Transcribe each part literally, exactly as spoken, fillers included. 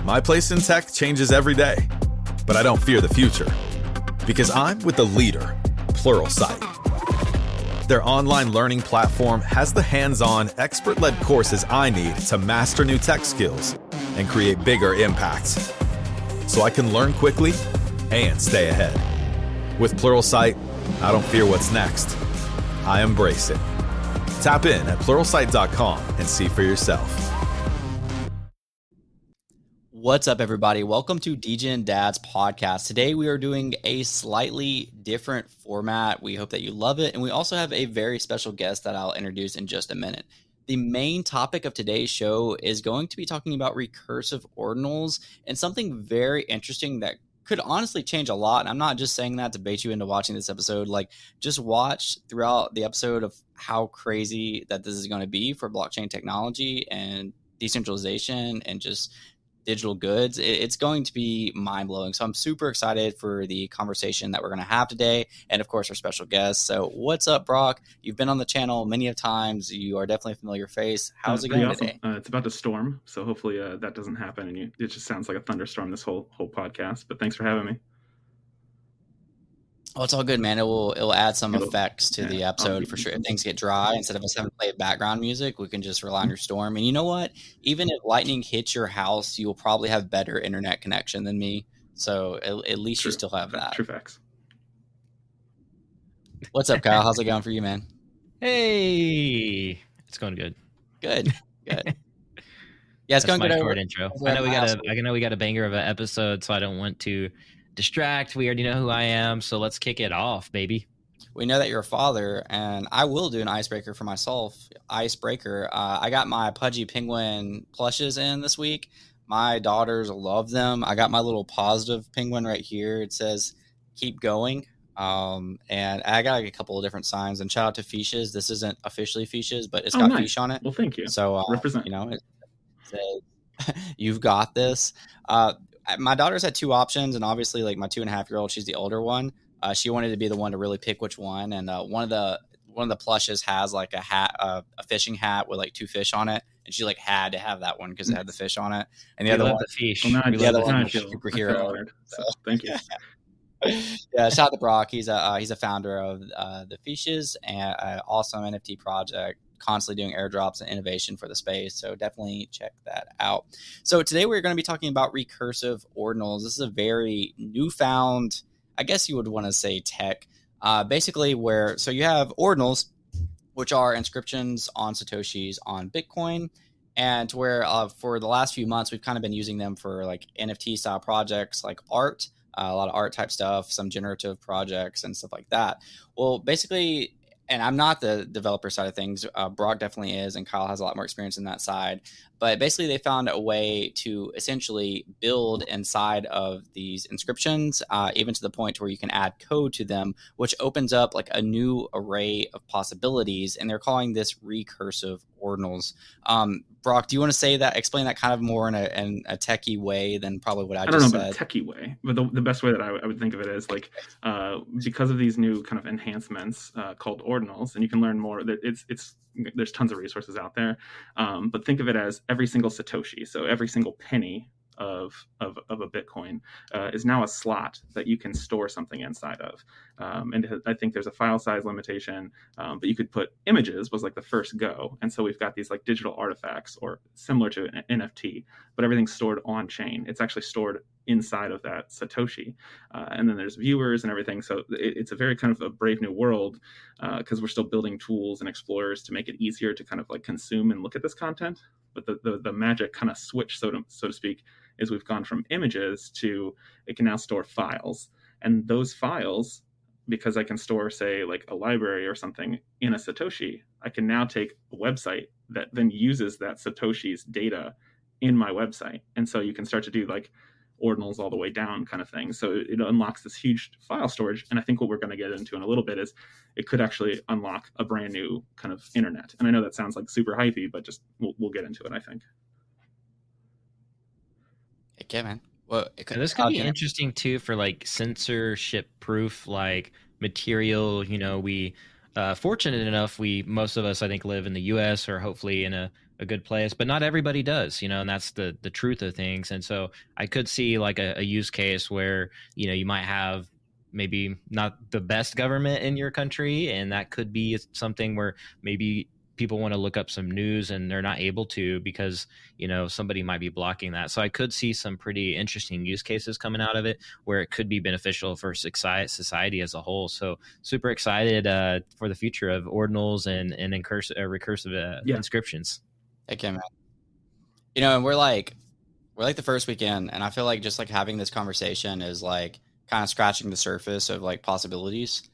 My place in tech changes every day, but I don't fear the future because I'm with the leader, Pluralsight. Their online learning platform has the hands-on, expert-led courses I need to master new tech skills and create bigger impacts, so I can learn quickly and stay ahead. With Pluralsight, I don't fear what's next. I embrace it. Tap in at pluralsight dot com and see for yourself. What's up, everybody? Welcome to D J and Dad's podcast. Today, we are doing a slightly different format. We hope that you love it. And we also have a very special guest that I'll introduce in just a minute. The main topic of today's show is going to be talking about recursive ordinals and something very interesting that could honestly change a lot. And I'm not just saying that to bait you into watching this episode. Like, just watch throughout the episode of how crazy that this is going to be for blockchain technology and decentralization and just digital goods. It's going to be mind-blowing. So I'm super excited for the conversation that we're going to have today. And of course, our special guest. So what's up, Brock? You've been on the channel many of times. You are definitely a familiar face. How's uh, it going awesome. today? Uh, it's about to storm. So hopefully uh, that doesn't happen. And you, it just sounds like a thunderstorm, this whole whole podcast. But thanks for having me. Oh, it's all good, man. It will it will add some It'll, effects to yeah, the episode for sure. If things get dry, instead of us having to play background music, we can just rely on your storm. And you know what? Even if lightning hits your house, you will probably have better internet connection than me. So at, at least True. you still have that. True facts. What's up, Kyle? How's it going for you, man? Hey, it's going good. Good, good. Yeah, it's That's going my good. short over, intro. over I know we got house. a. I know we got a banger of an episode, so I don't want to distract. We already know who I am, so let's kick it off, baby. We know that you're a father, and I will do an icebreaker for myself. Icebreaker. Uh, I got my Pudgy Penguin plushes in this week. My daughters love them. I got my little positive penguin right here. It says, keep going. Um, and I got like a couple of different signs. And shout out to Fiches. This isn't officially Fiches, but it's Oh, got nice. Fiche on it. Well, thank you. So, uh, Represent. you know, it says, you've got this. Uh, my daughters had two options, and obviously, like my two and a half year old, she's the older one. Uh, she wanted to be the one to really pick which one, and uh, one of the one of the plushes has like a hat, uh, a fishing hat with like two fish on it, and she like had to have that one because it had the fish on it. And the We other love one, the fish. Well, now I We the just- other love one now I was feel- I feel superhero. honored. So, thank you. Yeah, shout out to Brock. He's a uh, he's a founder of uh, the Fishes, and uh, awesome N F T project. Constantly doing airdrops and innovation for the space. So definitely check that out. So today we're going to be talking about recursive ordinals. This is a very newfound, I guess you would want to say tech, uh, basically where, so you have ordinals, which are inscriptions on Satoshis on Bitcoin. And to where uh, for the last few months, we've kind of been using them for like N F T style projects like art, uh, a lot of art type stuff, some generative projects and stuff like that. Well, basically, and I'm not the developer side of things. Uh, Brock definitely is, and Kyle has a lot more experience in that side. But basically, they found a way to essentially build inside of these inscriptions, uh, even to the point where you can add code to them, which opens up like a new array of possibilities. And they're calling this recursive ordinals. Um, Brock, do you want to say that, explain that kind of more in a, in a techie way than probably what I, I just don't know said? about a techie way, but the, the best way that I, I would think of it is like uh, because of these new kind of enhancements uh, called ordinals, and you can learn more. That it's it's there's tons of resources out there, um, but think of it as every single Satoshi, so every single penny of of, of a Bitcoin uh, is now a slot that you can store something inside of. Um, and I think there's a file size limitation, um, but you could put images was like the first go. And so we've got these like digital artifacts or similar to an N F T, but everything's stored on chain. It's actually stored inside of that Satoshi. Uh, and then there's viewers and everything. So it, it's a very kind of a brave new world because uh, we're still building tools and explorers to make it easier to kind of like consume and look at this content. But the, the, the magic kind of switch, so to, so to speak, is we've gone from images to it can now store files. And those files, because I can store, say, like a library or something in a Satoshi, I can now take a website that then uses that Satoshi's data in my website. And so you can start to do like ordinals all the way down kind of thing. So it unlocks this huge file storage. And I think what we're going to get into in a little bit is it could actually unlock a brand new kind of internet. And I know that sounds like super hypey, but just we'll, we'll get into it, I think. Yeah, man. Well, it could, And this could be uh, interesting too for like censorship proof like material. You know, we uh, fortunate enough, we most of us I think live in the U S or hopefully in a a good place, but not everybody does, you know, and that's the the truth of things. And so I could see like a, a use case where, you know, you might have maybe not the best government in your country, and that could be something where maybe people want to look up some news and they're not able to because, you know, somebody might be blocking that. So I could see some pretty interesting use cases coming out of it where it could be beneficial for society as a whole. So super excited uh, for the future of ordinals and, and incurs- uh, recursive uh, Yeah. inscriptions. Okay, man. You know, and we're like, we're like the first weekend, and I feel like just like having this conversation is like kind of scratching the surface of like possibilities.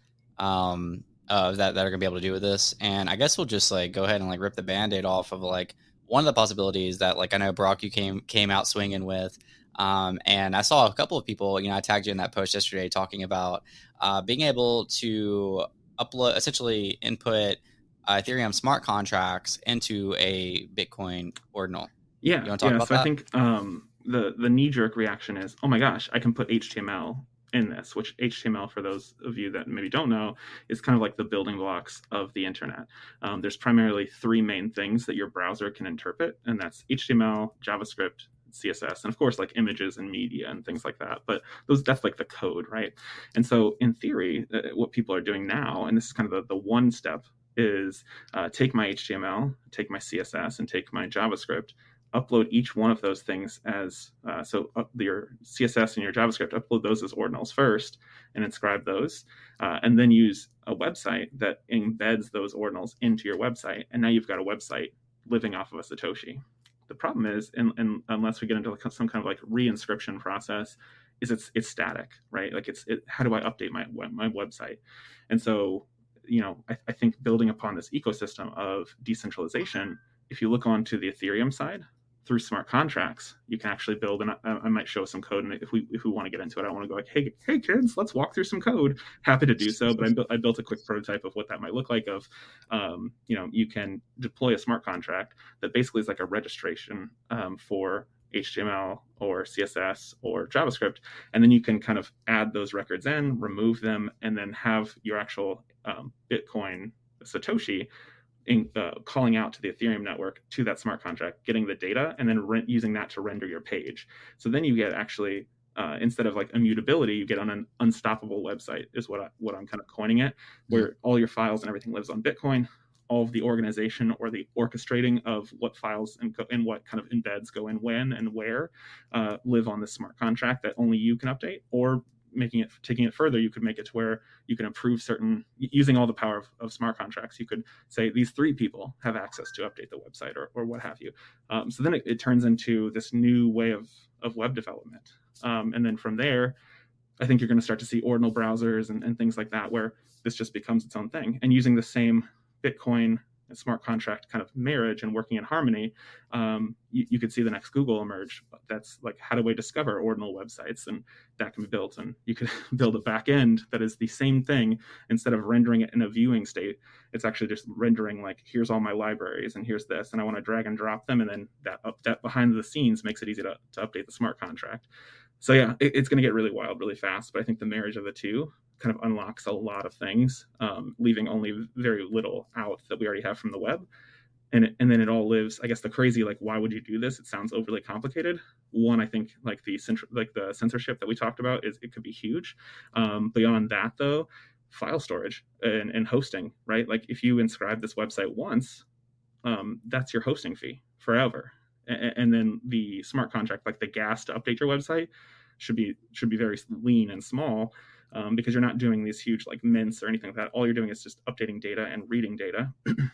Um, Uh, that, that are gonna be able to do with this. And I guess we'll just like go ahead and like rip the band-aid off of like one of the possibilities that like I know Brock you came came out swinging with. Um, and I saw a couple of people, you know, I tagged you in that post yesterday talking about uh, being able to upload, essentially input uh, Ethereum smart contracts into a Bitcoin ordinal. Yeah, You wanna talk yeah. about So I that? think um, the the knee jerk reaction is, oh my gosh, I can put H T M L in this, which H T M L, for those of you that maybe don't know, is kind of like the building blocks of the internet. Um, there's primarily three main things that your browser can interpret, and that's H T M L, JavaScript, C S S, and of course like images and media and things like that. But those that's like the code, right? And so in theory, uh, what people are doing now, and this is kind of the, the one step, is uh, take my H T M L, take my C S S, and take my JavaScript, upload each one of those things as uh, so up your C S S and your JavaScript, upload those as ordinals first and inscribe those, uh, and then use a website that embeds those ordinals into your website, and now you've got a website living off of a Satoshi. The problem is, and, and unless we get into some kind of like re-inscription process, is it's it's static, right? Like it's it, how do I update my web, my website? And so, you know, I, I think building upon this ecosystem of decentralization, if you look onto the Ethereum side, through smart contracts, you can actually build, and I, I might show some code. And if we if we want to get into it, I don't want to go like, hey, hey kids, let's walk through some code. Happy to do so. But I built I built a quick prototype of what that might look like. Of, um, you know, you can deploy a smart contract that basically is like a registration um, for H T M L or C S S or JavaScript, and then you can kind of add those records in, remove them, and then have your actual um, Bitcoin Satoshi In, uh, calling out to the Ethereum network to that smart contract, getting the data, and then re- using that to render your page. So then you get actually, uh, instead of like immutability, you get on an unstoppable website, is what, I, what I'm kind of coining it, where mm-hmm. all your files and everything lives on Bitcoin. All of the organization or the orchestrating of what files and, co- and what kind of embeds go in when and where uh, live on this smart contract that only you can update. Or making it, taking it further, you could make it to where you can approve certain, using all the power of, of smart contracts, you could say these three people have access to update the website or, or what have you. Um, so then it, it turns into this new way of, of web development. Um, and then from there, I think you're going to start to see ordinal browsers and, and things like that, where this just becomes its own thing. And using the same Bitcoin and smart contract kind of marriage and working in harmony, um, you, you could see the next Google emerge. That's like, how do we discover ordinal websites? And that can be built. And you could build a back end that is the same thing. Instead of rendering it in a viewing state, it's actually just rendering like, here's all my libraries and here's this, and I want to drag and drop them. And then that up, that behind the scenes makes it easy to, to update the smart contract. So yeah, it, it's going to get really wild really fast. But I think the marriage of the two kind of unlocks a lot of things, um, leaving only very little out that we already have from the web. And it, and then it all lives, I guess the crazy, like, why would you do this? It sounds overly complicated. One, I think like the like the censorship that we talked about is it could be huge. Um, beyond that though, file storage and, and hosting, right? Like if you inscribe this website once, um, that's your hosting fee forever. And, and then the smart contract, like the gas to update your website, should be should be very lean and small. Um, because you're not doing these huge like mints or anything like that. All you're doing is just updating data and reading data.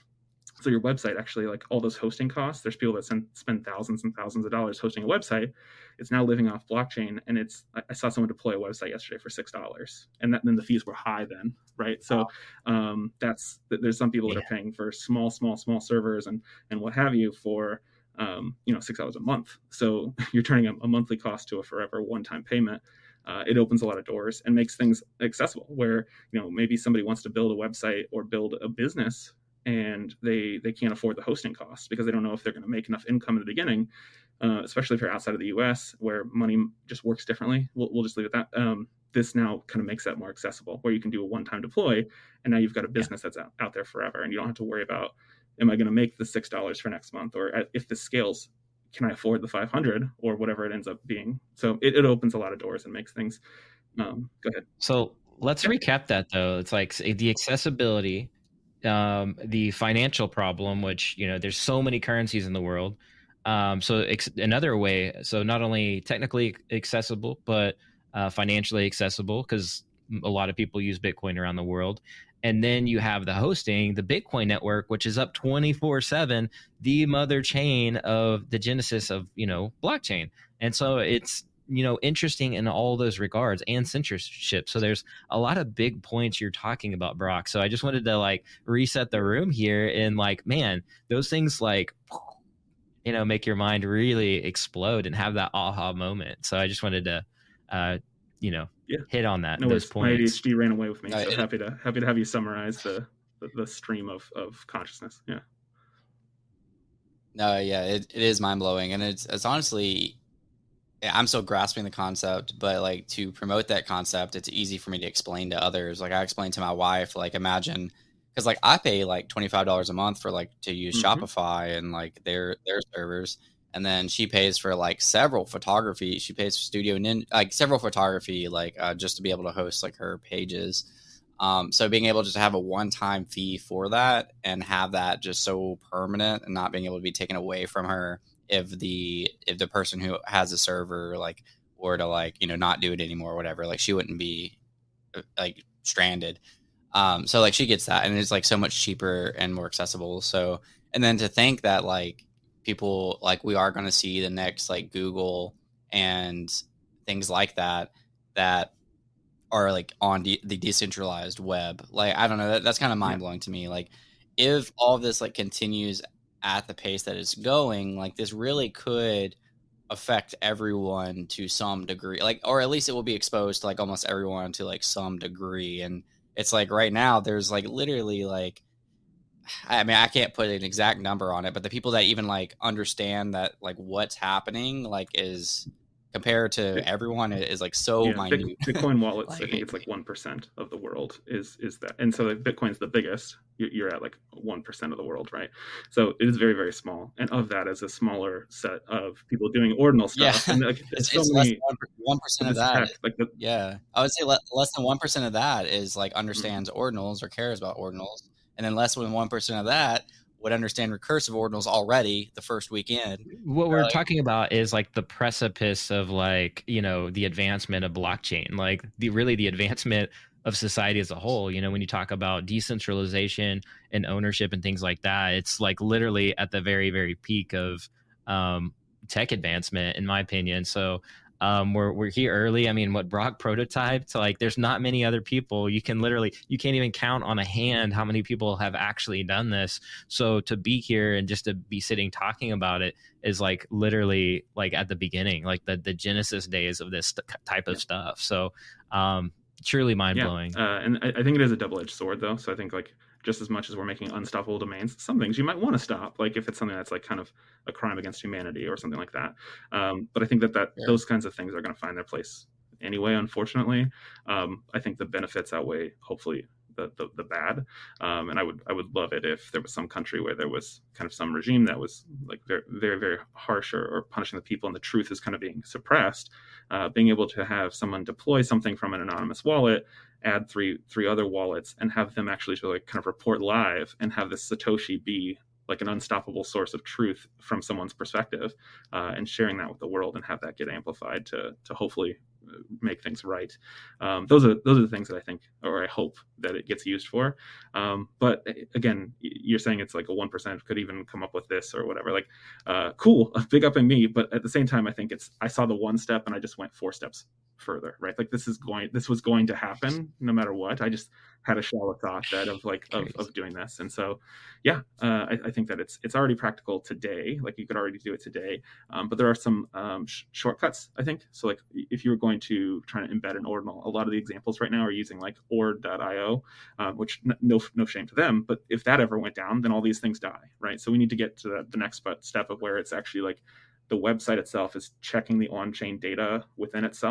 So your website actually, like all those hosting costs, there's people that send, spend thousands and thousands of dollars hosting a website. It's now living off blockchain. And it's, I saw someone deploy a website yesterday for six dollars, and that, then the fees were high then, right? So um, that's, there's some people that yeah. are paying for small, small, small servers and, and what have you for, um, you know, six dollars a month. So you're turning a, a monthly cost to a forever one-time payment. Uh, it opens a lot of doors and makes things accessible where, you know, maybe somebody wants to build a website or build a business and they they can't afford the hosting costs because they don't know if they're going to make enough income in the beginning, uh, especially if you're outside of the U S where money just works differently. We'll, we'll just leave it at that. Um, this now kind of makes that more accessible where you can do a one-time deploy and now you've got a business yeah. that's out, out there forever and you don't have to worry about am I going to make the six dollars for next month? Or if this scales, can I afford the five hundred or whatever it ends up being? So it, it opens a lot of doors and makes things. Um, go ahead. So let's yeah. recap that though. It's like the accessibility, um, the financial problem, which, you know, there's so many currencies in the world. Um, so ex- another way, so not only technically accessible, but uh, financially accessible, because a lot of people use Bitcoin around the world. And then you have the hosting, the Bitcoin network, which is up twenty-four seven, the mother chain of the genesis of, you know, blockchain. And so it's, you know, interesting in all those regards, and censorship. So there's a lot of big points you're talking about, Brock. So I just wanted to like reset the room here and like, man, those things like, you know, make your mind really explode and have that aha moment. So I just wanted to, uh, you know, yeah. hit on that. No, those points. My A D H D ran away with me. Uh, so it, happy to happy to have you summarize the the, the stream of, of consciousness. Yeah. No, yeah, it, it is mind blowing, and it's it's honestly, I'm still grasping the concept, but like to promote that concept, it's easy for me to explain to others. Like I explained to my wife, like imagine, because like I pay like twenty-five dollars a month for like to use mm-hmm. Shopify and like their their servers. And then she pays for like several photography. She pays for Studio Ninja, like several photography, like uh, just to be able to host like her pages. Um, so being able just to have a one-time fee for that and have that just so permanent and not being able to be taken away from her if the if the person who has a server like were to like, you know, not do it anymore or whatever, like she wouldn't be like stranded. Um, so like she gets that, and it's like so much cheaper and more accessible. So, and then to think that like people like we are going to see the next like Google and things like that that are like on de- the decentralized web. Like I don't know, that, that's kind of mind blowing to me. Like if all of this like continues at the pace that it's going, like this really could affect everyone to some degree, like, or at least it will be exposed to like almost everyone to like some degree. And it's like right now there's like literally like, I mean, I can't put an exact number on it, but the people that even like understand that like what's happening, like is compared to everyone is like so yeah, minute. Bitcoin wallets, like, I think it's like one percent of the world is is that. And so like Bitcoin's the biggest. You're at like one percent of the world, right? So it is very, very small. And of that is a smaller set of people doing ordinal stuff. Yeah. And like, it's so it's many, less than one percent of that. Tech, like the, yeah. I would say le- less than one percent of that is like understands mm-hmm. ordinals or cares about ordinals. And then less than one percent of that would understand recursive ordinals already the first weekend. What we're uh, talking about is like the precipice of like, you know, the advancement of blockchain, like the really the advancement of society as a whole. You know, when you talk about decentralization and ownership and things like that, it's like literally at the very, very peak of um, tech advancement, in my opinion. So um, we're we're here early. I mean, what Brock prototyped, like there's not many other people. You can literally, you can't even count on a hand how many people have actually done this. So to be here and just to be sitting talking about it is like literally like at the beginning, like the, the genesis days of this type of yeah. stuff. So um, truly mind blowing. Yeah. Uh, and I, I think it is a double-edged sword though. So I think like just as much as we're making unstoppable domains, some things you might want to stop, like if it's something that's like kind of a crime against humanity or something like that. Um, but I think that, that yeah. those kinds of things are going to find their place anyway, unfortunately. Um, I think the benefits outweigh, hopefully, the the, the bad. Um, and I would I would love it if there was some country where there was kind of some regime that was like very, very, very harsh or, or punishing the people, and the truth is kind of being suppressed. Uh, being able to have someone deploy something from an anonymous wallet, add three three other wallets, and have them actually to like kind of report live and have this Satoshi be like an unstoppable source of truth from someone's perspective, uh, and sharing that with the world and have that get amplified to to hopefully make things right. Um, those are those are the things that I think, or I hope that it gets used for. Um, but again, you're saying it's like a one percent could even come up with this or whatever. Like, uh, cool, big up in me. But at the same time, I think it's I saw the one step and I just went four steps further, right? Like this is going, this was going to happen no matter what. I just had a shallow thought that of like of, of doing this, and so yeah, uh, I, I think that it's it's already practical today. Like you could already do it today, um, but there are some um, sh- shortcuts. I think so. Like if you were going to try to embed an ordinal, a lot of the examples right now are using like ord dot io, uh, which n- no no shame to them, but if that ever went down, then all these things die, right? So we need to get to the, the next step of where it's actually like the website itself is checking the on-chain data within itself,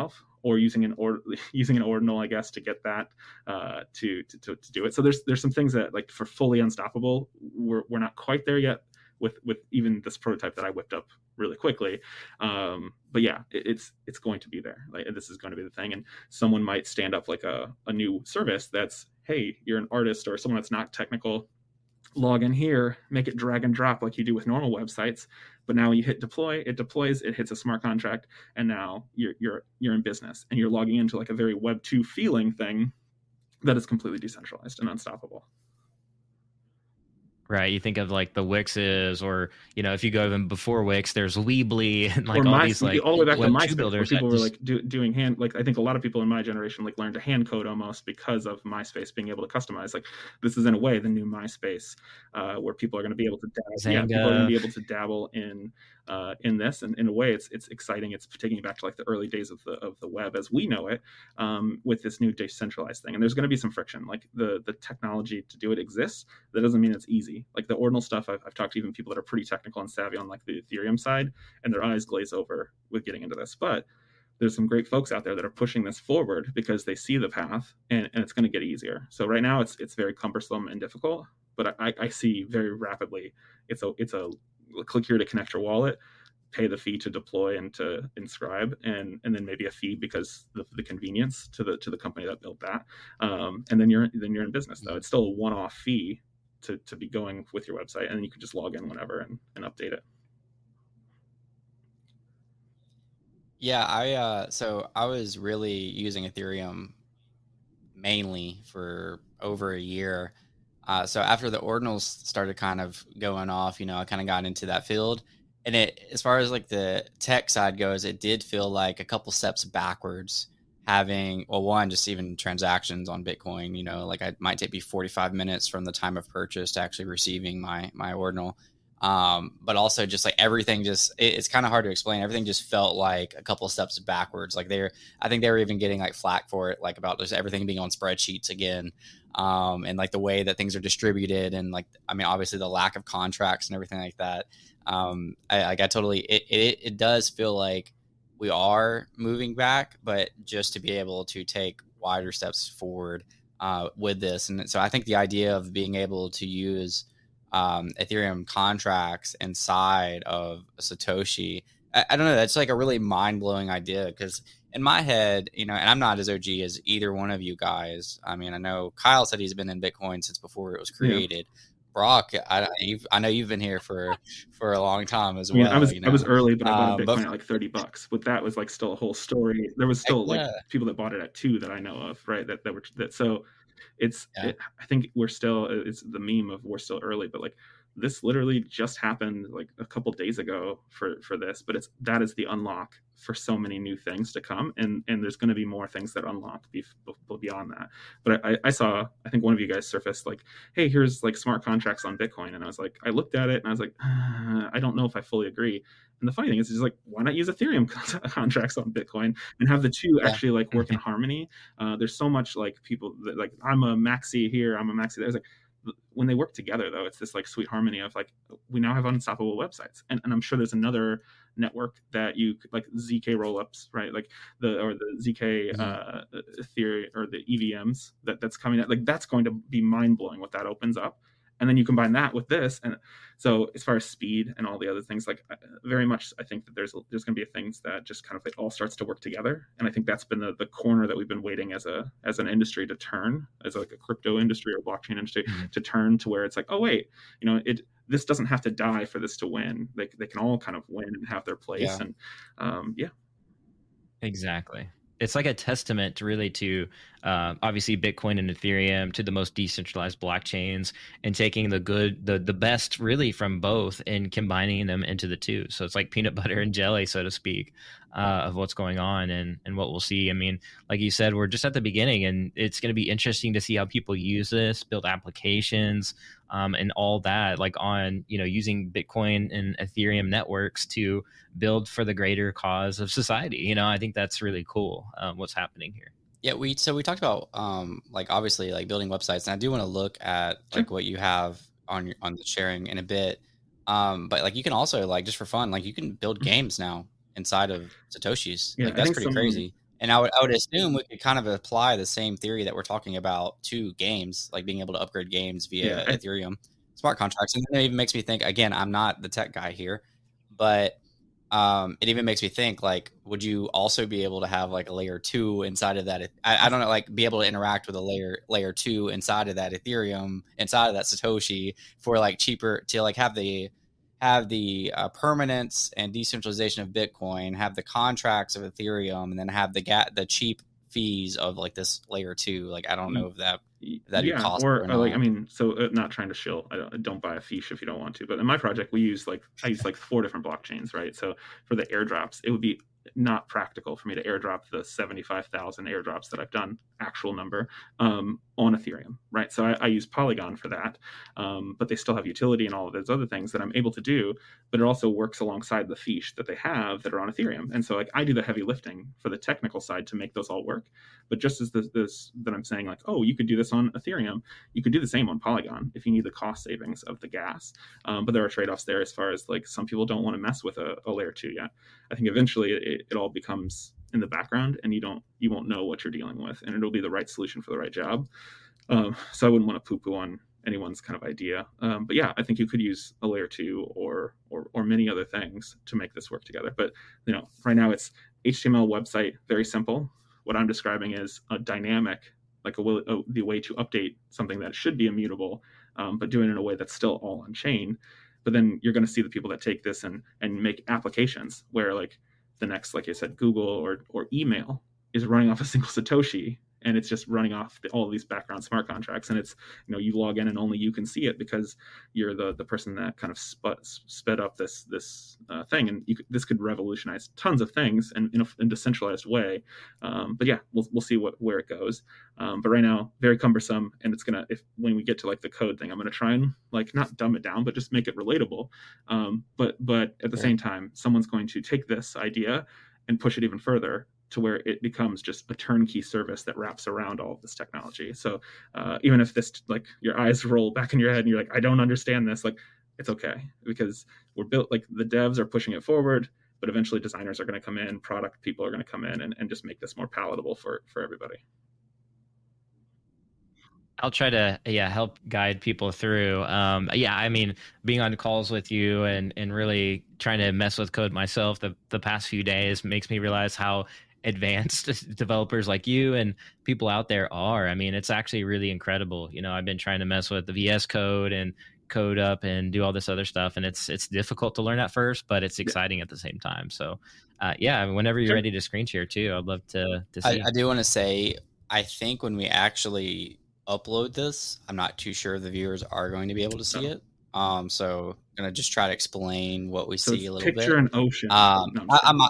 or using an or using an ordinal, I guess, to get that uh, to, to to do it. So there's there's some things that, like, for fully unstoppable, we're we're not quite there yet with with even this prototype that I whipped up really quickly. Um, but yeah, it, it's it's going to be there. Like, this is going to be the thing. And someone might stand up like a, a new service that's, hey, you're an artist or someone that's not technical, log in here, make it drag and drop like you do with normal websites. But now you hit deploy, it deploys, it hits a smart contract, and now you're you're you're in business, and you're logging into like a very Web two feeling thing that is completely decentralized and unstoppable. Right. You think of like the Wixes, or, you know, if you go even before Wix, there's Weebly and like or all my, these like all the way back to Web two MySpace, builders where people that were just- like do, doing hand, like I think a lot of people in my generation like learned to hand code almost because of MySpace being able to customize. Like, this is in a way the new MySpace, uh, where people are going to be able to dabble, yeah, people are going to be able to dabble in uh, in this, and in a way it's it's exciting. It's taking you back to like the early days of the of the web as we know it, um, with this new decentralized thing. And there's going to be some friction. Like, the the technology to do it exists. That doesn't mean it's easy. Like the ordinal stuff, I've, I've talked to even people that are pretty technical and savvy on like the Ethereum side, and their eyes glaze over with getting into this. But there's some great folks out there that are pushing this forward because they see the path, and, and it's going to get easier. So right now it's it's very cumbersome and difficult, but I, I see very rapidly it's a it's a click here to connect your wallet, pay the fee to deploy and to inscribe, and and then maybe a fee because of the convenience to the to the company that built that, um, and then you're then you're in business. Though it's still a one-off fee to to be going with your website, and then you can just log in whenever and, and update it. Yeah, I uh, so I was really using Ethereum mainly for over a year. Uh, so after the ordinals started kind of going off, you know, I kind of got into that field. And it, as far as like the tech side goes, it did feel like a couple steps backwards having, well, one, just even transactions on Bitcoin, you know, like it might take me forty-five minutes from the time of purchase to actually receiving my, my ordinal. Um, but also just like everything just, it, it's kind of hard to explain. Everything just felt like a couple steps backwards. Like they're, I think they were even getting like flack for it, like about just everything being on spreadsheets again. Um, and like the way that things are distributed, and like, I mean, obviously the lack of contracts and everything like that. Um, I, like I totally, it, it, it does feel like we are moving back, but just to be able to take wider steps forward, uh, with this. And so I think the idea of being able to use, um, Ethereum contracts inside of Satoshi, I, I don't know, that's like a really mind blowing idea, because in my head, you know, and I'm not as O G as either one of you guys. I mean, I know Kyle said he's been in Bitcoin since before it was created. Yeah. Brock, I, you've, I know you've been here for, for a long time as well. Yeah, I was you know? I was early, but I bought a Bitcoin um, at like thirty bucks. But that was like still a whole story. There was still yeah. like people that bought it at two that I know of, right? That that were that. So it's yeah. it, I think we're still, it's the meme of we're still early, but like this literally just happened like a couple days ago for for this. But it's that is the unlock for so many new things to come, and and there's going to be more things that unlock be, beyond that. But I, I saw, I think one of you guys surfaced like, hey, here's like smart contracts on Bitcoin, and I was like, I looked at it and I was like, uh, I don't know if I fully agree. And the funny thing is, is like, why not use Ethereum contracts on Bitcoin and have the two yeah. actually like work in harmony? Uh, there's so much like people that like, I'm a maxi here, I'm a maxi there. It's like, when they work together though, it's this like sweet harmony of like, we now have unstoppable websites. And, and I'm sure there's another network that you could, like Z K rollups, right? Like the, or the Z K mm-hmm. uh, theory or the E V Ms that that's coming out, like that's going to be mind blowing what that opens up. And then you combine that with this. And so as far as speed and all the other things, like very much, I think that there's, there's going to be things that just kind of, it all starts to work together. And I think that's been the, the corner that we've been waiting as a, as an industry to turn, as like a crypto industry or blockchain industry mm-hmm. to turn to where it's like, oh wait, you know, it, this doesn't have to die for this to win. They, they can all kind of win and have their place. Yeah. And um, yeah. Exactly. It's like a testament to really to uh, obviously Bitcoin and Ethereum, to the most decentralized blockchains, and taking the good, the the best really from both and combining them into the two. So it's like peanut butter and jelly, so to speak, uh, of what's going on and, and what we'll see. I mean, like you said, we're just at the beginning, and it's going to be interesting to see how people use this, build applications, um, and all that, like on, you know, using Bitcoin and Ethereum networks to build for the greater cause of society. You know, I think that's really cool, um, what's happening here. Yeah, we so we talked about um, like obviously like building websites, and I do want to look at like what you have on your on the sharing in a bit. Um, but like you can also like just for fun, like you can build games now inside of Satoshi's. Yeah, like that's pretty some, crazy. And I would, I would assume we could kind of apply the same theory that we're talking about to games, like being able to upgrade games via Yeah, I- Ethereum smart contracts. And it even makes me think, again, I'm not the tech guy here, but um, it even makes me think, like, would you also be able to have like a layer two inside of that? I, I don't know, like be able to interact with a layer layer two inside of that Ethereum, inside of that Satoshi for like cheaper to like have the have the uh, permanence and decentralization of Bitcoin, have the contracts of Ethereum, and then have the ga- the cheap fees of like this layer two. Like, I don't know if that if that'd yeah, be possible or, or or like, I not. mean, so uh, not trying to shill, I don't, don't buy a fiche if you don't want to, but in my project, we use like, I use like four different blockchains, right? So for the airdrops, it would be not practical for me to airdrop the seventy-five thousand airdrops that I've done, actual number, um, on Ethereum, right? So I, I use Polygon for that, um, but they still have utility and all of those other things that I'm able to do, but it also works alongside the fiche that they have that are on Ethereum. And so like I do the heavy lifting for the technical side to make those all work. But just as this, this that I'm saying, like, oh, you could do this on Ethereum, you could do the same on Polygon if you need the cost savings of the gas. Um, but there are trade-offs there as far as like some people don't want to mess with a, a layer two yet. I think eventually it, it all becomes in the background and you don't you won't know what you're dealing with, and it'll be the right solution for the right job. Um, so I wouldn't want to poo-poo on anyone's kind of idea. Um, but yeah, I think you could use a layer two or, or or many other things to make this work together. But you know, right now it's H T M L website, very simple. What I'm describing is a dynamic, like a, a the way to update something that should be immutable, um, but doing it in a way that's still all on chain. But then you're going to see the people that take this and and make applications where like the next, like I said, Google or or email is running off a single Satoshi, and it's just running off the, all of these background smart contracts. And it's, you know, you log in and only you can see it because you're the the person that kind of sped, sped up this this uh, thing. And you could, this could revolutionize tons of things in, in a in decentralized way. Um, but yeah, we'll we'll see what where it goes. Um, but right now, very cumbersome, and it's gonna, if when we get to like the code thing, I'm gonna try and like not dumb it down, but just make it relatable. Um, but but at the Yeah. same time, someone's going to take this idea and push it even further to where it becomes just a turnkey service that wraps around all of this technology. So uh, even if this, like your eyes roll back in your head and you're like, I don't understand this, like it's okay, because we're built, like the devs are pushing it forward, but eventually designers are going to come in, product people are going to come in and, and just make this more palatable for, for everybody. I'll try to, yeah, help guide people through. Um, yeah, I mean, being on calls with you and, and really trying to mess with code myself the, the past few days makes me realize how advanced developers like you and people out there are. I mean, it's actually really incredible. You know, I've been trying to mess with the V S Code and code up and do all this other stuff, and it's it's difficult to learn at first, but it's exciting at the same time. So, uh, yeah, whenever you're Sure. ready to screen share too, I'd love to to see. I, I do want to say, I think when we actually upload this, I'm not too sure the viewers are going to be able to see Oh. it. Um, so I'm gonna just try to explain what we So see a little picture bit. an ocean. Um, No, I'm I, kidding. I might,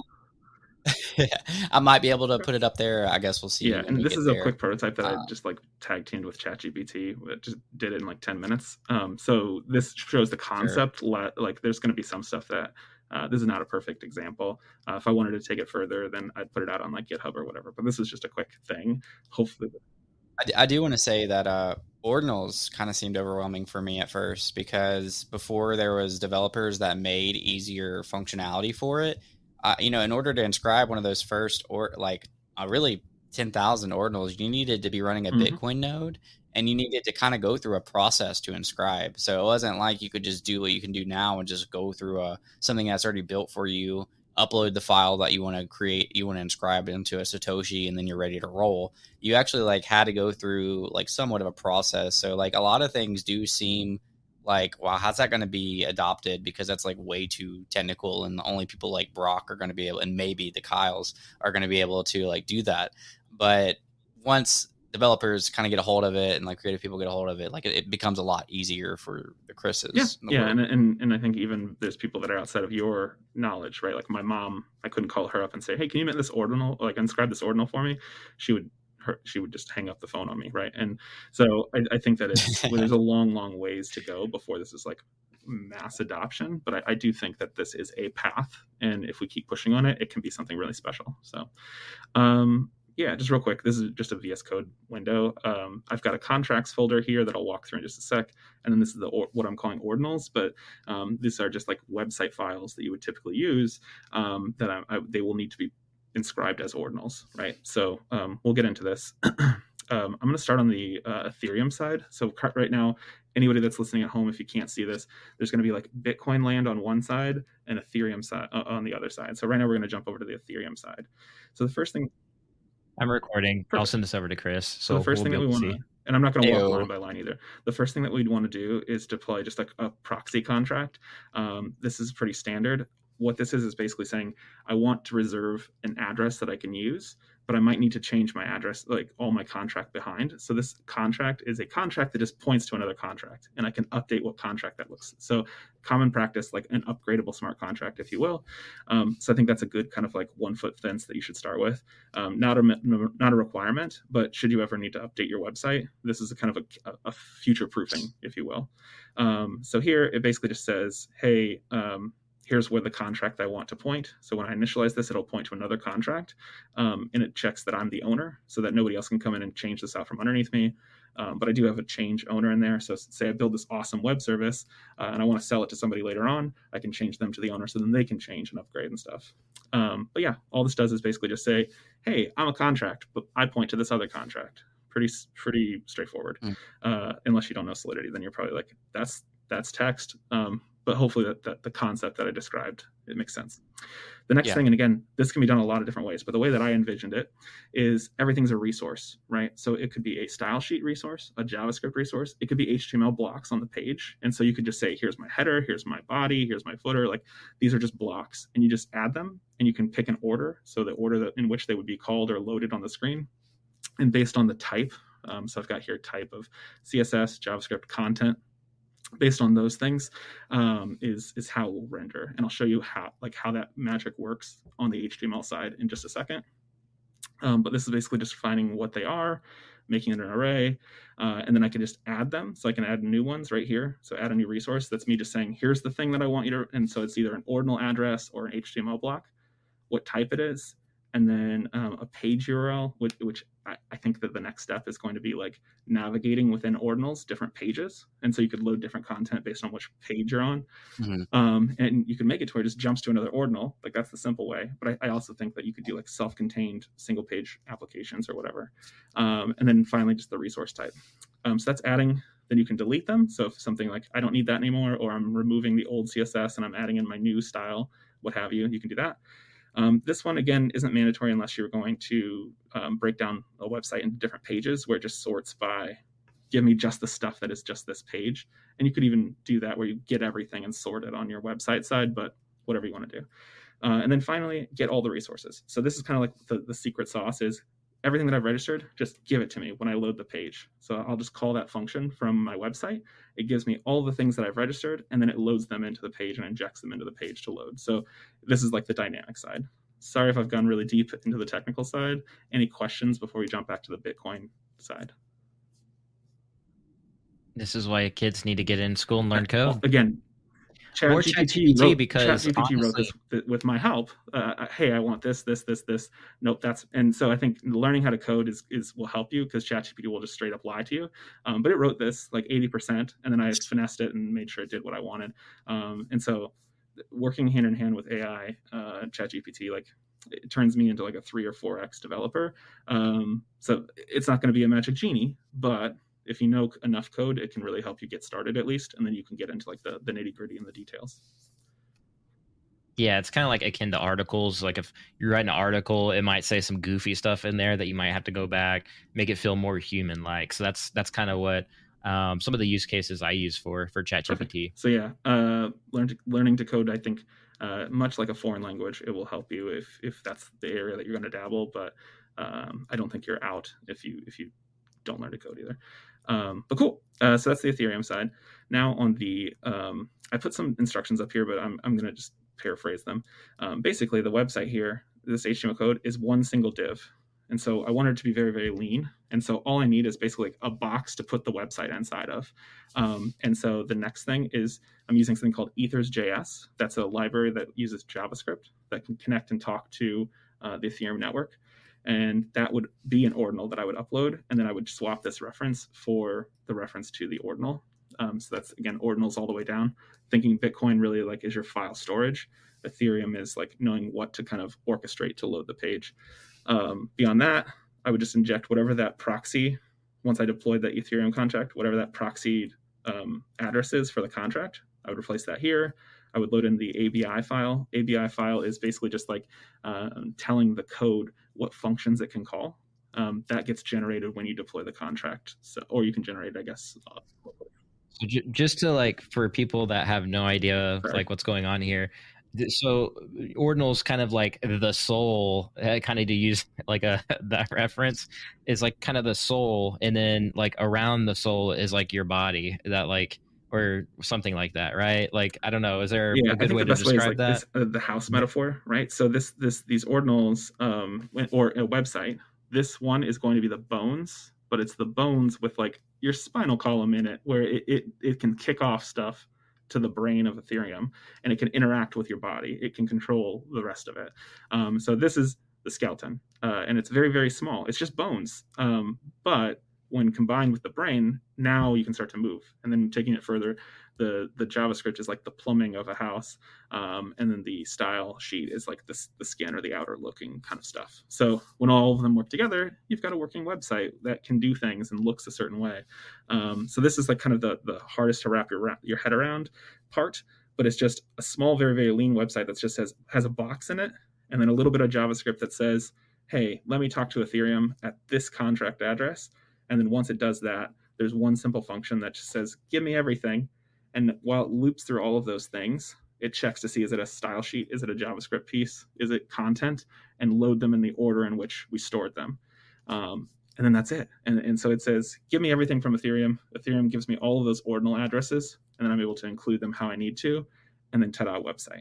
I might be able to put it up there. I guess we'll see. Yeah, when and we this get is there. a quick prototype that Uh, I just like tag teamed with ChatGPT. It just did it in like ten minutes. Um, so this shows the concept. Sure. Like there's going to be some stuff that uh, this is not a perfect example. Uh, if I wanted to take it further, then I'd put it out on like GitHub or whatever. But this is just a quick thing. Hopefully. I, I do want to say that uh, ordinals kind of seemed overwhelming for me at first, because before there was developers that made easier functionality for it. Uh, you know, in order to inscribe one of those first or like uh, really ten thousand ordinals, you needed to be running a Mhm. Bitcoin node, and you needed to kind of go through a process to inscribe. So it wasn't like you could just do what you can do now and just go through a something that's already built for you, upload the file that you want to create, you want to inscribe into a Satoshi, and then you're ready to roll. You actually like had to go through like somewhat of a process. So like a lot of things do seem like, wow, how's that going to be adopted? Because that's like way too technical, and only people like Brock are going to be able, and maybe the Kyles are going to be able to like do that. But once developers kind of get a hold of it, and like creative people get a hold of it, like it, it becomes a lot easier for the Chris's. Yeah, in the yeah, world. and, and and I think even there's people that are outside of your knowledge, right? Like my mom, I couldn't call her up and say, "Hey, can you make this ordinal, like inscribe this ordinal for me?" She would, her, she would just hang up the phone on me, right? And so I, I think that it's, well, there's a long, long ways to go before this is like mass adoption. But I, I do think that this is a path, and if we keep pushing on it, it can be something really special. So, um, yeah, just real quick, this is just a V S Code window. Um, I've got a contracts folder here that I'll walk through in just a sec. And then this is the or, what I'm calling ordinals, but um, these are just like website files that you would typically use um, that I, I, they will need to be inscribed as ordinals, right? So um, we'll get into this. Um, I'm going to start on the uh, Ethereum side. So right now, anybody that's listening at home, if you can't see this, there's going to be like Bitcoin land on one side and Ethereum side uh, on the other side. So right now we're going to jump over to the Ethereum side. So the first thing, I'm recording. Perfect. I'll send this over to Chris. So, so the first we'll thing that we want to, and I'm not going to walk line by line either. The first thing that we'd want to do is deploy just like a proxy contract. Um, this is pretty standard. What this is is basically saying I want to reserve an address that I can use, but I might need to change my address, like all my contract behind. So this contract is a contract that just points to another contract, and I can update what contract that looks. So common practice, like an upgradable smart contract, if you will. Um, so I think that's a good kind of like one foot fence that you should start with. Um, not a not a requirement, but should you ever need to update your website, this is a kind of a, a future proofing, if you will. Um, so here it basically just says, hey, um, here's where the contract I want to point. So when I initialize this, it'll point to another contract, um, and it checks that I'm the owner so that nobody else can come in and change this out from underneath me. Um, but I do have a change owner in there. So say I build this awesome web service uh, and I want to sell it to somebody later on, I can change them to the owner so then they can change and upgrade and stuff. Um, but yeah, all this does is basically just say, hey, I'm a contract, but I point to this other contract. Pretty, pretty straightforward. Mm. Uh, unless you don't know Solidity, then you're probably like, that's, that's text. Um, but hopefully that, that the concept that I described, it makes sense. The next yeah. thing, and again, this can be done a lot of different ways, but the way that I envisioned it is everything's a resource, right? So it could be a style sheet resource, a JavaScript resource. It could be H T M L blocks on the page. And so you could just say, here's my header, here's my body, here's my footer. Like these are just blocks, and you just add them and you can pick an order. So the order that in which they would be called or loaded on the screen. And based on the type, um, so I've got here type of C S S, JavaScript content. Based on those things um, is is how we'll render, and I'll show you how like how that magic works on the H T M L side in just a second. Um, but this is basically just finding what they are, making it an array, uh, and then I can just add them. So I can add new ones right here. So add a new resource. That's me just saying, here's the thing that I want you to, and so it's either an ordinal address or an H T M L block, what type it is, and then um, a page U R L, which, which I, I think that the next step is going to be like navigating within ordinals, different pages. And so you could load different content based on which page you're on. Mm-hmm. Um, and you can make it to where it just jumps to another ordinal. Like that's the simple way. But I, I also think that you could do like self-contained single page applications or whatever. Um, and then finally, just the resource type. Um, so that's adding, then you can delete them. So if something like, I don't need that anymore, or I'm removing the old C S S and I'm adding in my new style, what have you, you can do that. Um, this one, again, isn't mandatory unless you're going to um, break down a website into different pages where it just sorts by, give me just the stuff that is just this page. And you could even do that where you get everything and sort it on your website side, but whatever you want to do. Uh, and then finally, get all the resources. So this is kind of like the, the secret sauce is everything that I've registered, just give it to me when I load the page. So I'll just call that function from my website. It gives me all the things that I've registered, and then it loads them into the page and injects them into the page to load. So this is like the dynamic side. Sorry if I've gone really deep into the technical side. Any questions before we jump back to the Bitcoin side? This is why kids need to get in school and learn code. Again, Or ChatGPT wrote, because ChatGPT wrote this with my help. Uh, hey, I want this, this, this, this. Nope, that's and so I think learning how to code is is will help you because ChatGPT will just straight up lie to you. Um, but it wrote this like eighty percent, and then I finessed it and made sure it did what I wanted. Um, and so working hand in hand with A I, uh, ChatGPT, like it turns me into like a three or four X developer. Um, so it's not going to be a magic genie, but if you know enough code, it can really help you get started at least, and then you can get into like the, the nitty gritty and the details. Yeah, it's kind of like akin to articles. Like if you're writing an article, it might say some goofy stuff in there that you might have to go back, make it feel more human-like. So that's that's kind of what um, some of the use cases I use for for ChatGPT. Perfect. So yeah, uh, learn to, learning to code, I think, uh, much like a foreign language, it will help you if if that's the area that you're going to dabble. But um, I don't think you're out if you if you don't learn to code either. Um, but cool. Uh, so that's the Ethereum side. Now on the, um, I put some instructions up here, but I'm I'm going to just paraphrase them. Um, basically, the website here, this H T M L code is one single div. And so I wanted it to be very, very lean. And so all I need is basically a box to put the website inside of. Um, and so the next thing is I'm using something called Ethers dot J S. That's a library that uses JavaScript that can connect and talk to uh, the Ethereum network. And that would be an ordinal that I would upload. And then I would swap this reference for the reference to the ordinal. Um, so that's, again, ordinals all the way down. Thinking Bitcoin really like is your file storage. Ethereum is like knowing what to kind of orchestrate to load the page. Um, beyond that, I would just inject whatever that proxy, once I deployed the Ethereum contract, whatever that proxy um, address is for the contract, I would replace that here. I would load in the A B I file. A B I file is basically just like uh, telling the code what functions it can call. Um, that gets generated when you deploy the contract. So, or you can generate, I guess. Uh, so j- just to like, for people that have no idea Sorry. like what's going on here. So ordinal's kind of like the soul, kind of to use like a that reference is like kind of the soul, and then like around the soul is like your body, that like, or something like that, right? Like, I don't know, is there yeah, a good way to describe way is like that? This, uh, the house metaphor, right? So this this these ordinals um, or a website, this one is going to be the bones, but it's the bones with like your spinal column in it, where it it, it can kick off stuff to the brain of Ethereum, and it can interact with your body. It can control the rest of it. Um, so this is the skeleton, uh, and it's very, very small. It's just bones. Um, but when combined with the brain, now you can start to move. And then taking it further, the the JavaScript is like the plumbing of a house, um, and then the style sheet is like the, the skin or the outer looking kind of stuff. So when all of them work together, you've got a working website that can do things and looks a certain way. Um, so this is like kind of the, the hardest to wrap your your head around part, but it's just a small, very, very lean website that just has has a box in it, and then a little bit of JavaScript that says, hey, let me talk to Ethereum at this contract address. And then once it does that, there's one simple function that just says, give me everything. And while it loops through all of those things, it checks to see, is it a style sheet? Is it a JavaScript piece? Is it content? And load them in the order in which we stored them. Um, and then that's it. And, and so it says, give me everything from Ethereum. Ethereum gives me all of those ordinal addresses, and then I'm able to include them how I need to. And then ta-da, website.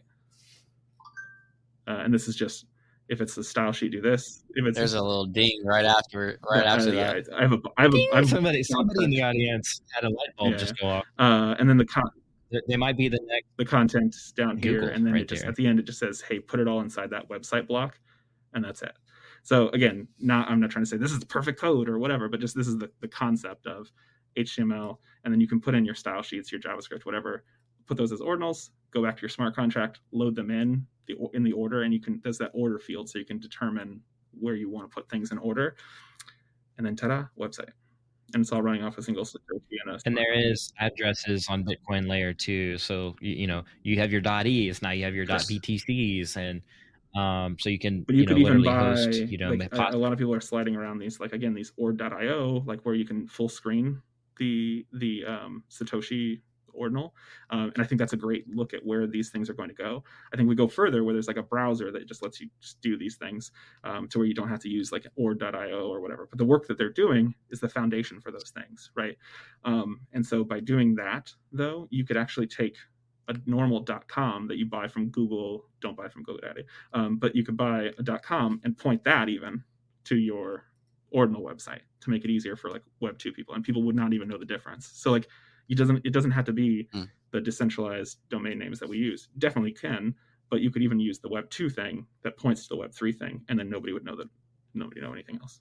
Uh, and this is just, if it's the style sheet, do this. If it's There's a little ding right after, right after uh, that. Yeah, I have a, I have a, I have somebody, a somebody in the audience had a light bulb yeah. just go off. Uh, and then the con- They- They might be the next. the content down here, Google, and then right it just there. at the end it just says, hey, put it all inside that website block, and that's it. So again, not I'm not trying to say this is the perfect code or whatever, but just this is the, the concept of H T M L, and then you can put in your style sheets, your JavaScript, whatever, put those as ordinals, go back to your smart contract, load them in the in the order, and you can there's that order field, so you can determine where you want to put things in order, and then ta-da, website. And it's all running off a single Satoshi. And, and there is addresses on Bitcoin layer too. So, you, you know, you have your .es, now you have your .btcs, and um, so you can, but you, you could know, even literally buy, host, you know, like, a, a lot of people are sliding around these, like, again, these ord dot io, like where you can full screen the, the um, Satoshi ordinal. Um, and I think that's a great look at where these things are going to go. I think we go further where there's like a browser that just lets you just do these things um, to where you don't have to use like ord dot io or whatever. But the work that they're doing is the foundation for those things, right? Um, and so by doing that, though, you could actually take a normal .com that you buy from Google, don't buy from GoDaddy, um, but you could buy a .com and point that even to your ordinal website to make it easier for like Web two people, and people would not even know the difference. So like, It doesn't. It doesn't have to be mm. the decentralized domain names that we use. Definitely can, but you could even use the Web two thing that points to the Web three thing, and then nobody would know that. Nobody know anything else.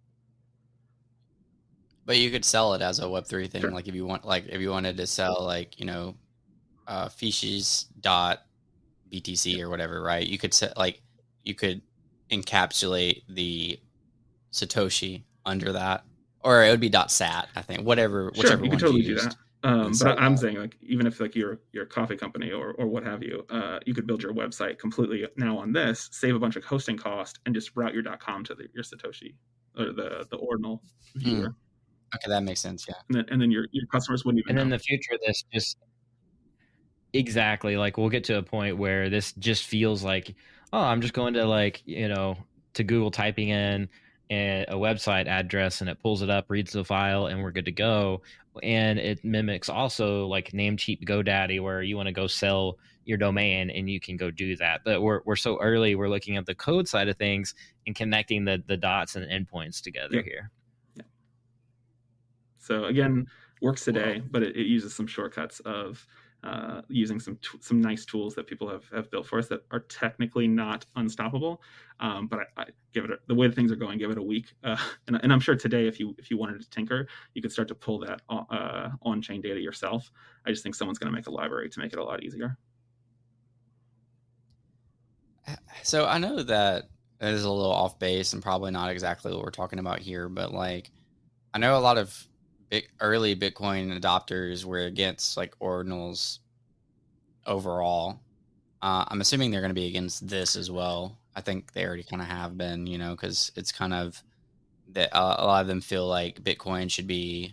But you could sell it as a Web three thing, Sure. like if you want, like if you wanted to sell, like you know, uh, Fishes dot B T C or whatever, right? You could set like you could encapsulate the Satoshi under that, or it would be .sat, I think. Whatever, Sure, whichever you one could totally you do used. that. Um, so, but I'm uh, saying, like, even if like you're you're a coffee company or or what have you, uh, you could build your website completely now on this, save a bunch of hosting cost, and just route your .com to the, your Satoshi or the the ordinal viewer. Okay, that makes sense. Yeah, and then, and then your your customers wouldn't even. And know. in the future, this just exactly like we'll get to a point where this just feels like, oh, I'm just going to like you know to Google, typing in a website address, and it pulls it up, reads the file, and we're good to go. And it mimics also like Namecheap GoDaddy, where you want to go sell your domain and you can go do that. But we're we're so early, we're looking at the code side of things and connecting the the dots and endpoints together yeah. here. Yeah. So again, works today, but it, it uses some shortcuts of uh, using some t- some nice tools that people have, have built for us that are technically not unstoppable. Um, but I, I give it a, the way things are going, give it a week, uh, and, and I'm sure today, if you if you wanted to tinker, you could start to pull that uh, on-chain data yourself. I just think someone's going to make a library to make it a lot easier. So I know that it is a little off base and probably not exactly what we're talking about here, but like I know a lot of big early Bitcoin adopters were against like ordinals overall. Uh, I'm assuming they're going to be against this as well. I think they already kind of have been, you know, because it's kind of that uh, a lot of them feel like Bitcoin should be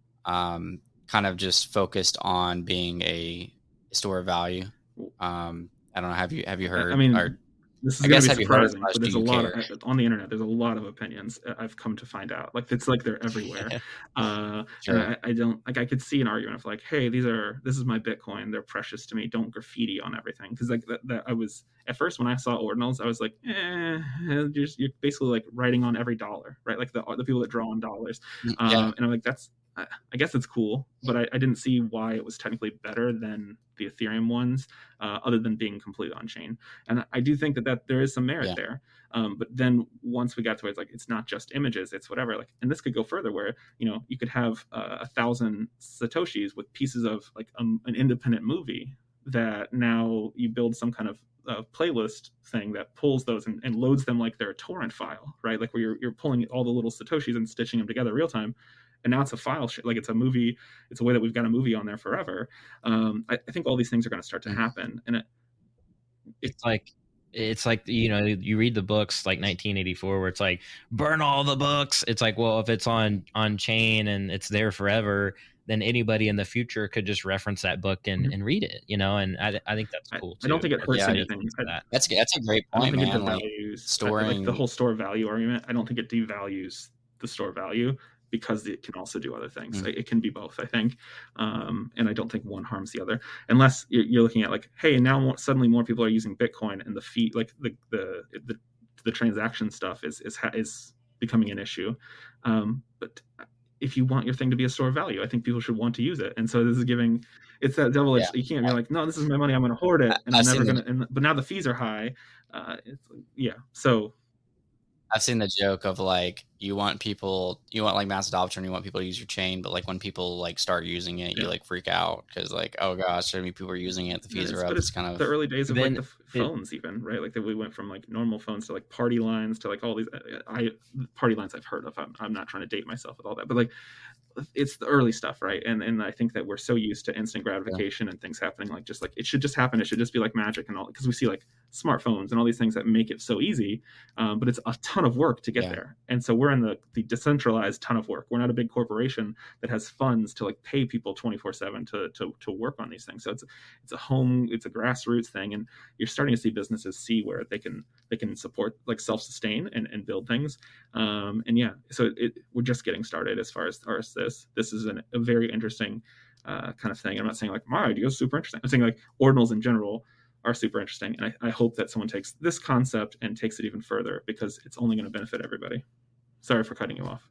um, kind of just focused on being a store of value. Um, I don't know. Have you have you heard? I mean, or, this is I going guess to have be you heard as surprising, much but do there's a you lot care? of, on the internet. There's a lot of opinions uh, I've come to find out. Like it's like they're everywhere. uh, Sure. and I, I don't like. I could see an argument of like, hey, these are this is my Bitcoin. They're precious to me. Don't graffiti on everything. Because like that, that, I was at first when I saw ordinals, I was like, eh, you're, just, you're basically like writing on every dollar, right? Like the the people that draw on dollars. Um, Yeah. And I'm like, that's. I guess it's cool, but I, I didn't see why it was technically better than the Ethereum ones, uh, other than being completely on chain. And I do think that, that there is some merit Yeah. there. Um, but then once we got to where it's like, it's not just images, it's whatever. Like, and this could go further where, you know, you could have uh, a thousand Satoshis with pieces of like um, an independent movie that now you build some kind of uh, playlist thing that pulls those and, and loads them like they're a torrent file, right? Like where you're, you're pulling all the little Satoshis and stitching them together real time. And now it's a file, sh- like it's a movie. It's a way that we've got a movie on there forever. Um, I, I think all these things are going to start to happen. And it, it, It's like it's like you know you read the books like nineteen eighty-four where it's like burn all the books. It's like, well, if it's on on chain and it's there forever, then anybody in the future could just reference that book and, Mhm. and read it, you know. And I I think that's I- cool I don't too. think it hurts Yeah. anything. For I, that. That's that's a great I don't point, think it man. Like devalues storing- like the whole store value argument. I don't think it devalues the store value because it can also do other things. Mm. It can be both, I think. Um, and I don't think one harms the other, unless you're, you're looking at like, hey, now more, suddenly more people are using Bitcoin and the fee, like the the the, the transaction stuff is is is becoming an issue. Um, but if you want your thing to be a store of value, I think people should want to use it. And so this is giving, it's that double edged. You can't be like, no, this is my money, I'm going to hoard it, and I've I'm never seen going to. And but now the fees are high. Uh, it's, yeah, so. I've seen the joke of like you want people, you want like mass adoption, you want people to use your chain, but like when people like start using it, you Yeah. like freak out because like, oh gosh, so many people are using it, the fees Yeah, are up. but It's kind of the early days of Then like the it- phones, even right, like that we went from like normal phones to like party lines to like all these. I party lines I've heard of. I'm, I'm not trying to date myself with all that, but like it's the early stuff, right? And and I think that we're so used to instant gratification and things happening like just like it should just happen. It should just be like magic and all, because we see like smartphones and all these things that make it so easy, um, but it's a ton of work to get Yeah. there. And so we're in the the decentralized ton of work. We're not a big corporation that has funds to like pay people twenty-four seven to to to work on these things. So it's it's a home, it's a grassroots thing, and you're starting to see businesses see where they can they can support like self-sustain and, and build things. Um, and yeah, so it, we're just getting started as far as, as far as this. This is an, a very interesting uh, kind of thing. I'm not saying like my idea is super interesting. I'm saying like ordinals in general are super interesting, and I, I hope that someone takes this concept and takes it even further because it's only going to benefit everybody. Sorry for cutting you off.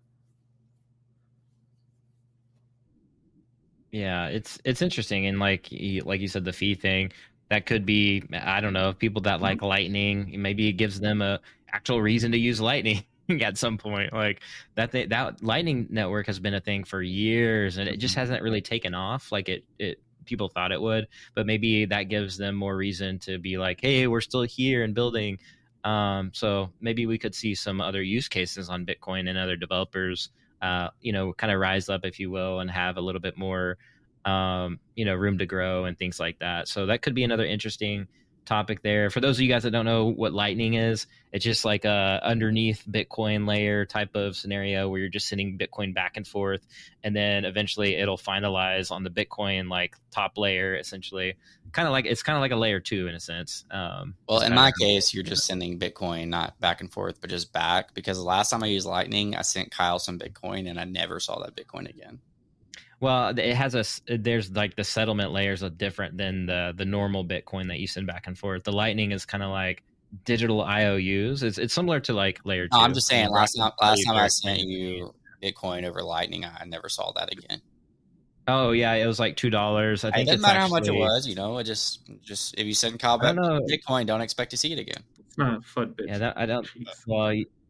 Yeah, it's it's interesting, and like you- like you said, the fee thing that could be, I don't know, people that like Lightning, maybe it gives them a actual reason to use Lightning at some point. Like that they, that Lightning network has been a thing for years, and it just hasn't really taken off like it it people thought it would. But maybe that gives them more reason to be like, hey, we're still here and building. Um, so maybe we could see some other use cases on Bitcoin and other developers, uh, you know, kind of rise up, if you will, and have a little bit more, um, you know, room to grow and things like that. So that could be another interesting topic there. For those of you guys that don't know what Lightning is, it's just like a underneath Bitcoin layer type of scenario where you're just sending Bitcoin back and forth, and then eventually it'll finalize on the Bitcoin like top layer, essentially. Kind of like it's kind of like a layer two in a sense. Um, Well, it's in better. my case, you're just sending Bitcoin, not back and forth, but just back. Because the last time I used Lightning, I sent Kyle some Bitcoin, and I never saw that Bitcoin again. Well, it has a s- there's like the settlement layers are different than the the normal Bitcoin that you send back and forth. The Lightning is kind of like digital I O Us. It's it's similar to like layer two. No, I'm just saying, And last time, Brock last will time tell I you sent very you Bitcoin over Lightning, I never saw that again. Oh yeah, it was like two dollars. I It think doesn't it's matter how much it actually- was, you know. It just, just if you send Kyle I don't back know. Bitcoin, don't expect to see it again. It's not a FUD bitch. Yeah, that, I don't. Jeez. Well, y-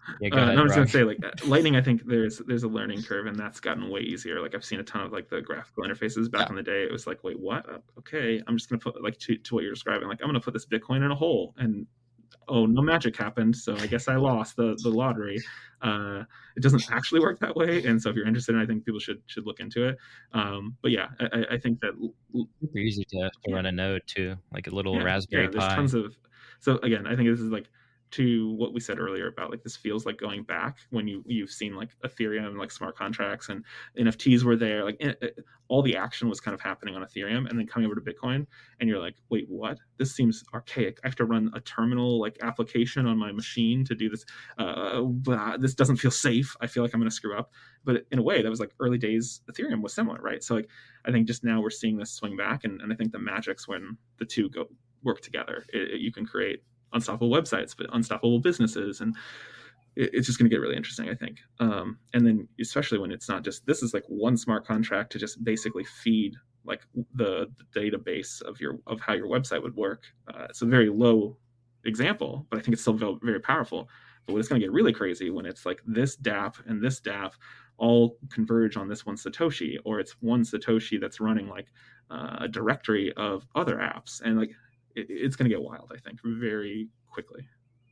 Yeah, go Uh, ahead, no, I was Brock. gonna say like uh, Lightning. I think there's there's a learning curve, and that's gotten way easier. Like I've seen a ton of like the graphical interfaces back Yeah. in the day. It was like, wait, what? Uh, Okay, I'm just gonna put like to, to what you're describing. Like I'm gonna put this Bitcoin in a hole, and oh, no magic happened, so I guess I lost the the lottery. Uh, it doesn't actually work that way, and so if you're interested, I think people should should look into it. Um, but yeah, I, I think that Super easy to, to run a node too, like a little yeah, Raspberry yeah, there's Pi. tons of. So again, I think this is like to what we said earlier about like this feels like going back when you you've seen like Ethereum, like smart contracts and N F Ts were there, like it, it, all the action was kind of happening on Ethereum, and then coming over to Bitcoin, and you're like, wait, what? This seems archaic. I have to run a terminal like application on my machine to do this. Uh, blah, this doesn't feel safe. I feel like I'm going to screw up. But in a way, that was like early days Ethereum was similar, right? So like I think just now we're seeing this swing back, and, and I think the magic's when the two go work together. It, it, you can create unstoppable websites, but unstoppable businesses, and it, it's just going to get really interesting, I think. Um, and then especially when it's not just this is like one smart contract to just basically feed like the, the database of your of how your website would work. Uh, it's a very low example, but I think it's still very, very powerful. But it's going to get really crazy when it's like this dApp and this dApp all converge on this one Satoshi, or it's one Satoshi that's running like uh, a directory of other apps, and like it, it's going to get wild, I think, very quickly.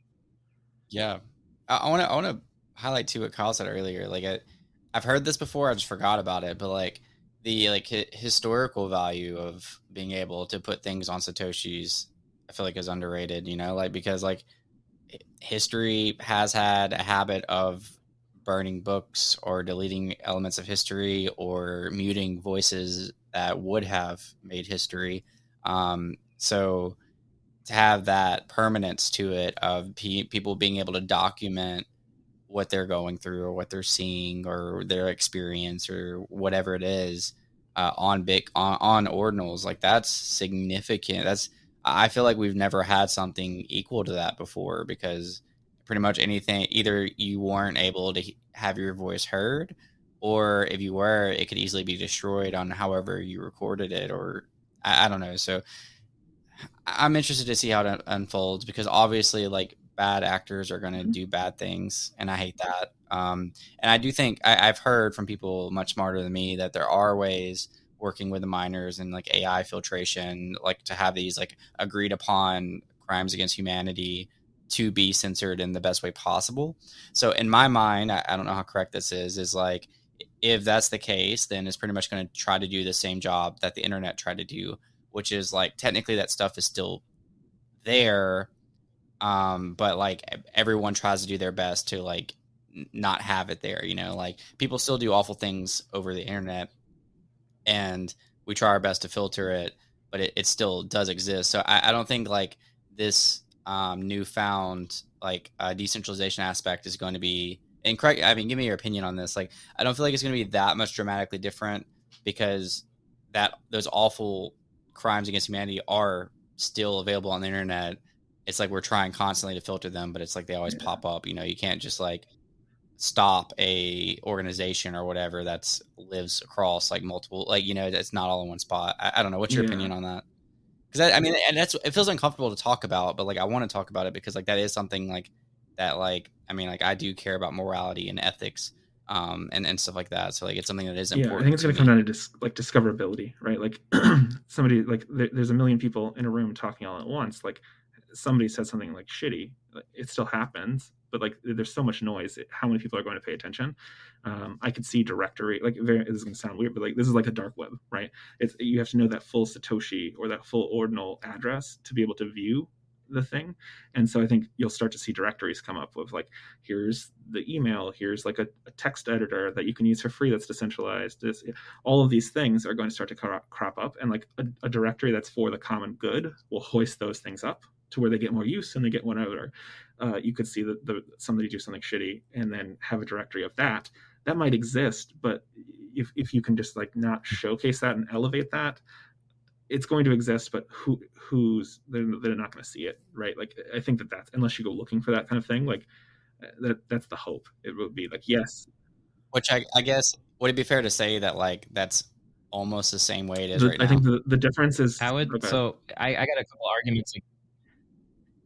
Yeah, I want to I want to highlight too what Kyle said earlier. Like I, I've heard this before, I just forgot about it, but like the like hi- historical value of being able to put things on Satoshis, I feel like is underrated. You know, like because like history has had a habit of burning books or deleting elements of history or muting voices that would have made history. Um, so to have that permanence to it of pe- people being able to document what they're going through or what they're seeing or their experience or whatever it is uh, on big on, on ordinals, like that's significant. That's I feel like we've never had something equal to that before, because pretty much anything, either you weren't able to have your voice heard, or if you were, it could easily be destroyed on however you recorded it, or I, I don't know. So I'm interested to see how it unfolds, because obviously like bad actors are going to do bad things, and I hate that. Um, and I do think I, I've heard from people much smarter than me that there are ways working with the miners and like A I filtration, like to have these like agreed upon crimes against humanity to be censored in the best way possible. So in my mind, I, I don't know how correct this is, is like, if that's the case, then it's pretty much going to try to do the same job that the internet tried to do, which is like, technically that stuff is still there. Um, but like everyone tries to do their best to like not have it there, you know, like people still do awful things over the internet, and we try our best to filter it, but it, it still does exist. So I, I don't think like this um, newfound like uh, decentralization aspect is going to be, and correct, I mean, give me your opinion on this. Like, I don't feel like it's going to be that much dramatically different, because that those awful crimes against humanity are still available on the internet. It's like we're trying constantly to filter them, but it's like they always yeah. pop up. You know, you can't just like stop a organization or whatever that's lives across like multiple, like, you know, that's not all in one spot. I, I don't know. What's your yeah. opinion on that? Because I, I mean, and that's, it feels uncomfortable to talk about, but like I want to talk about it because like that is something like that. Like, I mean, like I do care about morality and ethics, um, and and stuff like that. So like it's something that is important. Yeah, I think it's going to come down to dis- like discoverability, right? Like somebody like there, there's a million people in a room talking all at once. Like somebody said something like shitty, it still happens, but like there's so much noise. How many people are going to pay attention? Um, I could see directory, like very, this is going to sound weird, but like this is like a dark web, right? It's, you have to know that full Satoshi or that full ordinal address to be able to view the thing. And so I think you'll start to see directories come up with like, here's the email, here's like a, a text editor that you can use for free that's decentralized. This, all of these things are going to start to crop, crop up, and like a, a directory that's for the common good will hoist those things up to where they get more use and they get one over. Uh, you could see that the, somebody do something shitty and then have a directory of that. That might exist, but if if you can just like not showcase that and elevate that, it's going to exist, but who who's they're, they're not going to see it, right? Like I think that that's, unless you go looking for that kind of thing, like that that's the hope. It would be like, yes. Which I, I guess, would it be fair to say that like that's almost the same way it is the, right I now? think the, the difference is how would okay. So I, I got a couple arguments.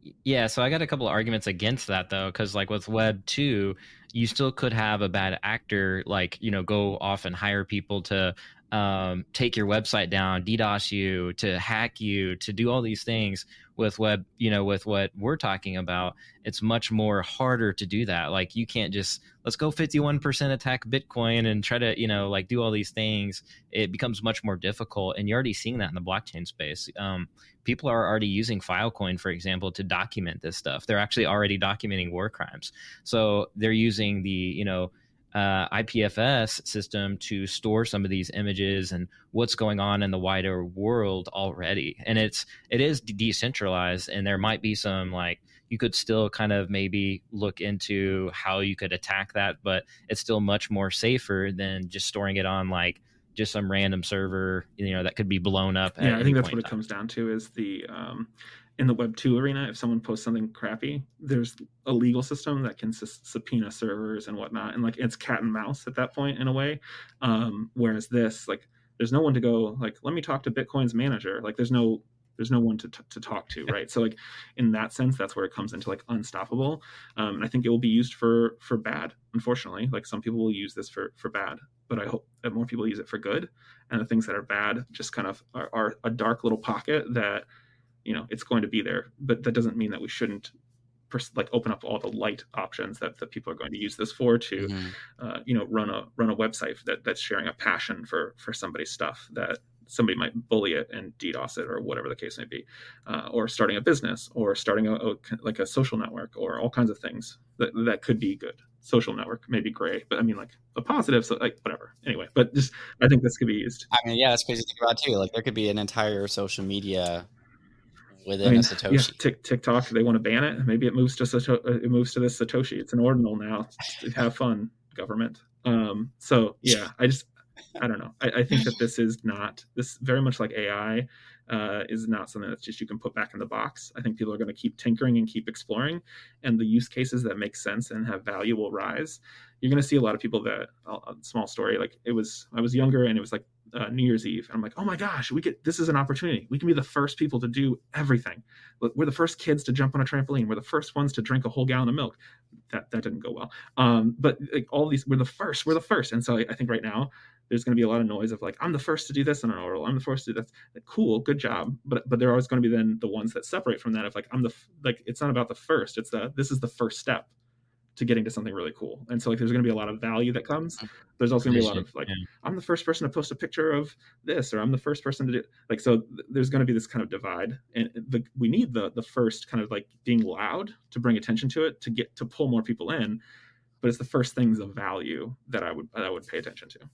Yeah, so I got a couple of arguments against that though, because like with Web two, you still could have a bad actor like, you know, go off and hire people to um, take your website down, DDoS you, to hack you, to do all these things. With web, you know, with what we're talking about, it's much more harder to do that. Like you can't just let's go fifty-one percent attack Bitcoin and try to, you know, like do all these things. It becomes much more difficult, and you're already seeing that in the blockchain space. Um, people are already using Filecoin, for example, to document this stuff. They're actually already documenting war crimes. So they're using the, you know, uh, I P F S system to store some of these images and what's going on in the wider world already. And it's, it is decentralized, and there might be some like, you could still kind of maybe look into how you could attack that, but it's still much more safer than just storing it on like just some random server, you know, that could be blown up. Yeah, I think that's what it comes down to is the, um, in the Web two arena, if someone posts something crappy, there's a legal system that can sus- subpoena servers and whatnot. And like, it's cat and mouse at that point in a way. Um, whereas this, like, there's no one to go like, let me talk to Bitcoin's manager. Like there's no, there's no one to, t- to talk to. Right. So like in that sense, that's where it comes into like unstoppable. Um, and I think it will be used for, for bad. Unfortunately, like some people will use this for, for bad, but I hope that more people use it for good. And the things that are bad just kind of are, are a dark little pocket that, you know, it's going to be there, but that doesn't mean that we shouldn't pers- like open up all the light options that, that people are going to use this for to, mm-hmm. uh, you know, run a, run a website that that's sharing a passion for, for somebody's stuff that somebody might bully it and DDoS it or whatever the case may be, uh, or starting a business or starting a, a, like a social network or all kinds of things that, that could be good. Social network may be gray, but I mean like a positive, so like whatever. Anyway, but just, I think this could be used. I mean, yeah, it's crazy to think about too. Like there could be an entire social media within I mean, a Satoshi. Yeah, Tik TikTok, they want to ban it. Maybe it moves to Sato- it moves to this Satoshi. It's an ordinal now. Have fun, government. Um, so yeah, I just I don't know. I, I think that this is not this very much like A I uh, is not something that's just you can put back in the box. I think people are going to keep tinkering and keep exploring, and the use cases that make sense and have value will rise. You're going to see a lot of people that a small story like it was. I was younger and it was like uh, New Year's Eve, and I'm like, oh my gosh, we get this is an opportunity. We can be the first people to do everything. We're the first kids to jump on a trampoline. We're the first ones to drink a whole gallon of milk. That that didn't go well. Um, but like all these, we're the first. We're the first, and so I, I think right now there's going to be a lot of noise of like, I'm the first to do this in an order. I'm the first to do that. Like, cool, good job. But but there are always going to be then the ones that separate from that of like, I'm the, like, it's not about the first. It's the, this is the first step to getting to something really cool. And so like, there's going to be a lot of value that comes. There's also going to be a lot of like, yeah. I'm the first person to post a picture of this, or I'm the first person to do like, so th- there's going to be this kind of divide. And the, we need the the first kind of like being loud to bring attention to it, to get, to pull more people in. But it's the first things of value that I would, that I would pay attention to.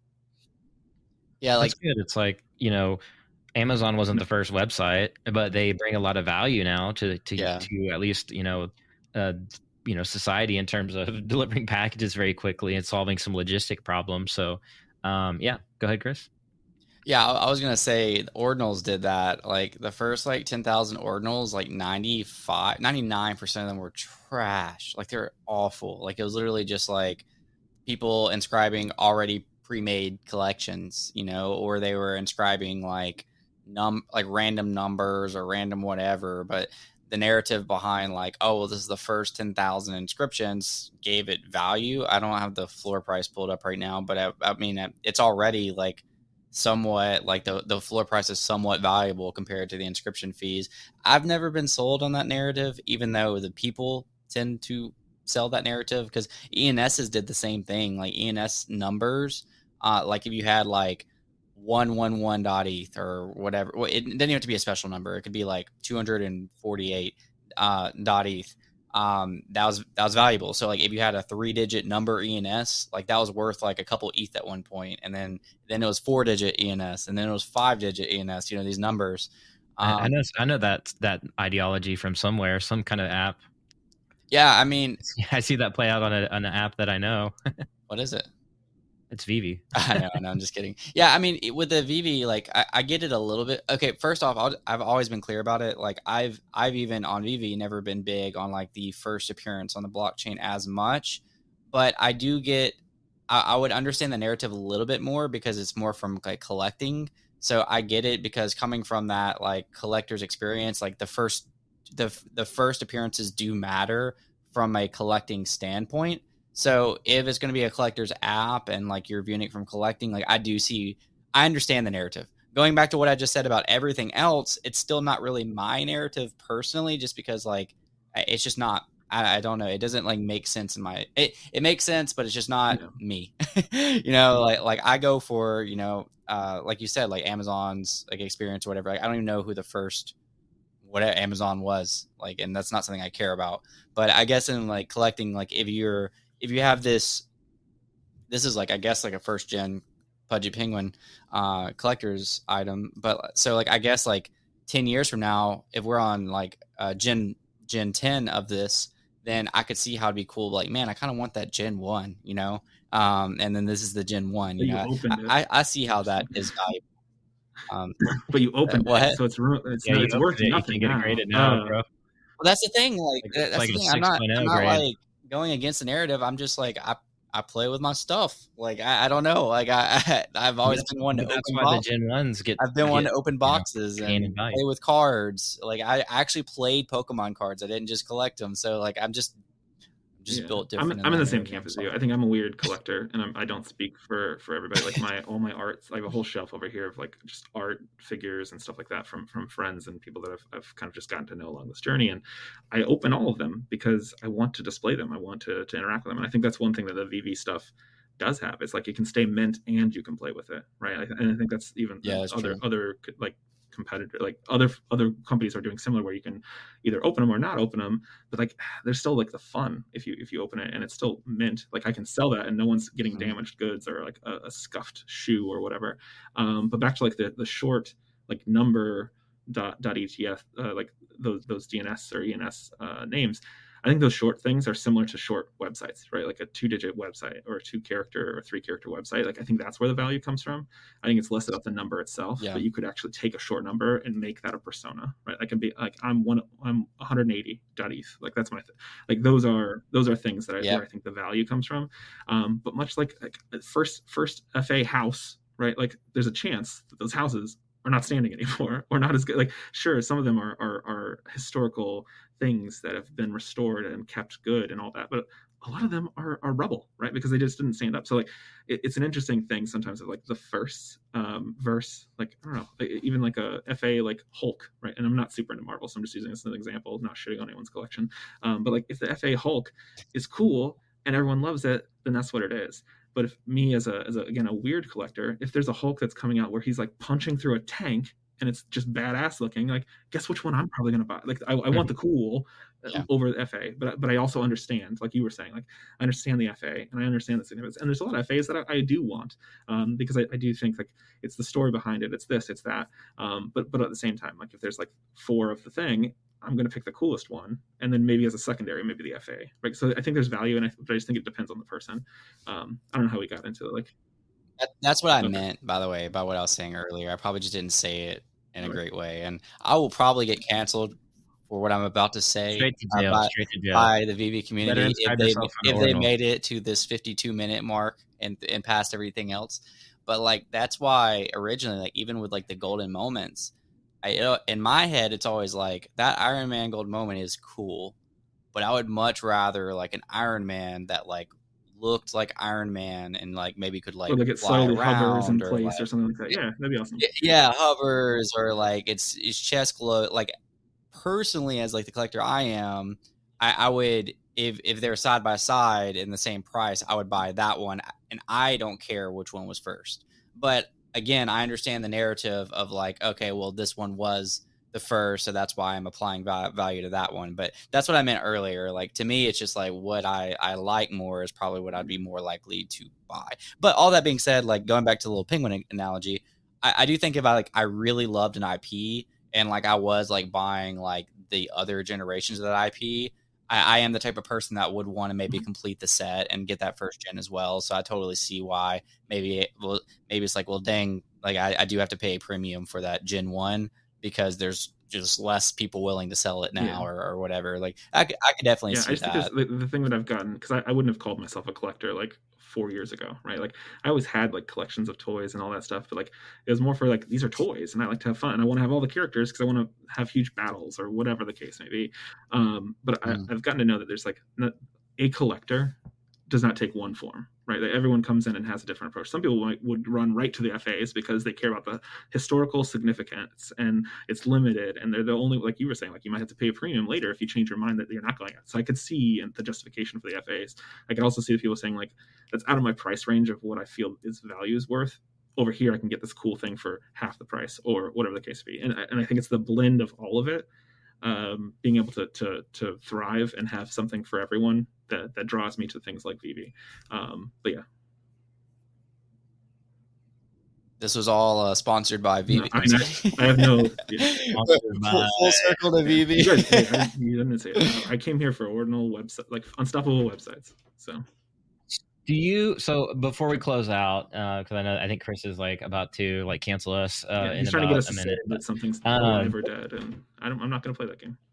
Yeah, like That's good. It's like, you know, Amazon wasn't the first website, but they bring a lot of value now to to, yeah. to at least, you know, uh, you know, society in terms of delivering packages very quickly and solving some logistic problems. So, um, yeah, go ahead, Chris. Yeah, I was gonna say the ordinals did that. Like the first like ten thousand ordinals, like ninety-five, ninety-nine percent of them were trash. Like they're awful. Like it was literally just like people inscribing already pre-made collections, you know, or they were inscribing like num like random numbers or random whatever. But the narrative behind like, oh, well, this is the first ten thousand inscriptions gave it value. I don't have the floor price pulled up right now, but I, I mean, it's already like somewhat like the, the floor price is somewhat valuable compared to the inscription fees. I've never been sold on that narrative, even though the people tend to sell that narrative, because E N S's did the same thing. Like E N S numbers, uh, like if you had like one one one dot E T H or whatever, well, it didn't have to be a special number. It could be like two hundred forty-eight uh, dot E T H. Um, that was that was valuable. So like if you had a three digit number E N S, like that was worth like a couple E T H at one point, and then then it was four digit E N S, and then it was five digit E N S. You know, these numbers. Um, I know I know that that ideology from somewhere, some kind of app. Yeah, I mean, I see that play out on, a, on an app that I know. What is it? It's Vivi. I know, no, I'm just kidding. Yeah, I mean, with the Vivi, like, I, I get it a little bit. Okay, first off, I'll, I've always been clear about it. Like, I've I've even on Vivi never been big on like the first appearance on the blockchain as much, but I do get. I, I would understand the narrative a little bit more because it's more from like collecting. So I get it because coming from that like collector's experience, like the first the the first appearances do matter from a collecting standpoint. So if it's going to be a collector's app and like you're viewing it from collecting, like I do see, I understand the narrative. Going back to what I just said about everything else, it's still not really my narrative personally, just because like it's just not. I, I don't know. It doesn't like make sense in my. It it makes sense, but it's just not Yeah. me. you know, like like I go for you know, uh, like you said, like Amazon's like experience or whatever. Like, I don't even know who the first what Amazon was like, and that's not something I care about. But I guess in like collecting, like if you're if you have this, this is like I guess like a first gen Pudgy Penguin uh, collector's item. But so like I guess like ten years from now, if we're on like uh, Gen Gen ten of this, then I could see how it'd be cool. Like, man, I kind of want that Gen one, you know. Um, and then this is the Gen one. You You know, opened it. I, I, I see how that is valuable. Um, But you opened what? it, so it's ru- it's, Yeah, you it's opened worth it, you nothing can get now. it graded now, Uh, bro. Well, that's the thing. Like, Like, that's like the a thing. I'm not, I'm not grade. like going against the narrative. I'm just like, I, I play with my stuff. Like, I, I don't know. Like, I, I I've always That's- been one to but that's open why boxes. the Gen ones get. I've been one get, to open you know, boxes gain in and value. play with cards. Like, I actually played Pokemon cards. I didn't just collect them. So, like, I'm just, just yeah. built I'm, different. I'm in the that same area. camp as So- you. I think I'm a weird collector, and I'm, I don't speak for for everybody. Like my all my arts, I have a whole shelf over here of like just art figures and stuff like that from from friends and people that I've, I've kind of just gotten to know along this journey. And I open all of them because I want to display them. I want to to interact with them. And I think that's one thing that the V V stuff does have. It's like it can stay mint and you can play with it, right? I, and I think that's even Yeah, that's other true. other like competitor like other other companies are doing similar, where you can either open them or not open them, but like there's still like the fun if you if you open it and it's still mint. Like I can sell that and no one's getting Mhm. damaged goods or like a, a scuffed shoe or whatever. Um, but back to like the the short like number dot dot E T F, uh, like those those D N S or E N S uh, names. I think those short things are similar to short websites, right? Like a two-digit website or a two-character or three-character website. Like I think that's where the value comes from. I think it's less about the number itself, Yeah. but you could actually take a short number and make that a persona, right? I can be like I'm one, I'm one eighty dot E T H. Like that's my th- like those are those are things that I, Yeah. where I think the value comes from. Um, but much like, like first first F A house, right? Like there's a chance that those houses are not standing anymore or not as good. Like sure, some of them are are, are historical things that have been restored and kept good and all that, but a lot of them are, are rubble, right? Because they just didn't stand up. So like it, it's an interesting thing sometimes of like the first um verse, like I don't know, like, even like a F A like Hulk, right? And I'm not super into Marvel, so I'm just using this as an example, not shitting on anyone's collection. Um, but like if the F A Hulk is cool and everyone loves it, then that's what it is. But if me as a as a again a weird collector, if there's a Hulk that's coming out where he's like punching through a tank and it's just badass looking, like guess which one I'm probably gonna buy. Like I, I want the cool Yeah. over the F A, but but I also understand, like you were saying, like I understand the F A and I understand the significance. And there's a lot of F As that I, I do want, um, because I, I do think like it's the story behind it, it's this, it's that. Um, but but at the same time, like if there's like four of the thing, I'm gonna pick the coolest one, and then maybe as a secondary, maybe the F A. Right. So I think there's value, and I, but I just think it depends on the person. Um, I don't know how we got into it, like. That, that's what I Okay. meant, by the way, by what I was saying earlier. I probably just didn't say it in a Right. great way, and I will probably get canceled for what I'm about to say Straight to uh, jail. by, straight to jail. by the V V community Better if inside they yourself on if they Ordinal. made it to this fifty-two minute mark and and past everything else. But like that's why originally, like even with like the golden moments, I in my head it's always like that Iron Man gold moment is cool, but I would much rather like an Iron Man that like looked like Iron Man and like maybe could like Or like it fly slowly hovers in around or place like or something like that. Yeah, that'd be awesome. yeah hovers or like it's it's chest glow. Like personally, as like the collector I am, I, I would if if they're side by side in the same price, I would buy that one, and I don't care which one was first. But again, I understand the narrative of like, okay, well, this one was the first, so that's why I'm applying val- value to that one. But that's what I meant earlier. Like to me, it's just like what I I like more is probably what I'd be more likely to buy. But all that being said, like going back to the little penguin analogy, I, I do think if I like I really loved an I P and like I was like buying like the other generations of that I P, I, I am the type of person that would want to maybe complete the set and get that first gen as well. So I totally see why maybe it, well maybe it's like, well, dang, like I, I do have to pay a premium for that gen one because there's just less people willing to sell it now Yeah. or, or whatever. Like I, could- I could definitely Yeah, I see just think that. this, the, the thing that I've gotten, because I, I wouldn't have called myself a collector like four years ago, right? Like I always had like collections of toys and all that stuff, but like it was more for like, these are toys and I like to have fun and I want to have all the characters because I want to have huge battles or whatever the case may be. Um, but Mm. I, I've gotten to know that there's like not, a collector does not take one form, right? Like everyone comes in and has a different approach. Some people might, would run right to the F As because they care about the historical significance and it's limited. And they're the only, like you were saying, like you might have to pay a premium later if you change your mind that you're not going out. So I could see the justification for the F As. I could also see the people saying like, that's out of my price range of what I feel its value is worth. Over here, I can get this cool thing for half the price or whatever the case be. And, and I think it's the blend of all of it. Um, being able to, to to thrive and have something for everyone that, that draws me to things like V V. Um, but yeah, This was all uh, sponsored by V V. No, I, mean, I, I have no. Yeah. full, full circle to V V. You guys, hey, I, you didn't say it. I came here for ordinal website, like unstoppable websites. So Do you so before we close out, because uh, I know I think Chris is like about to like cancel us uh, yeah, in he's about trying to get us a to minute. say that something's Um, alive or dead, and I don't, I'm not going to play that game.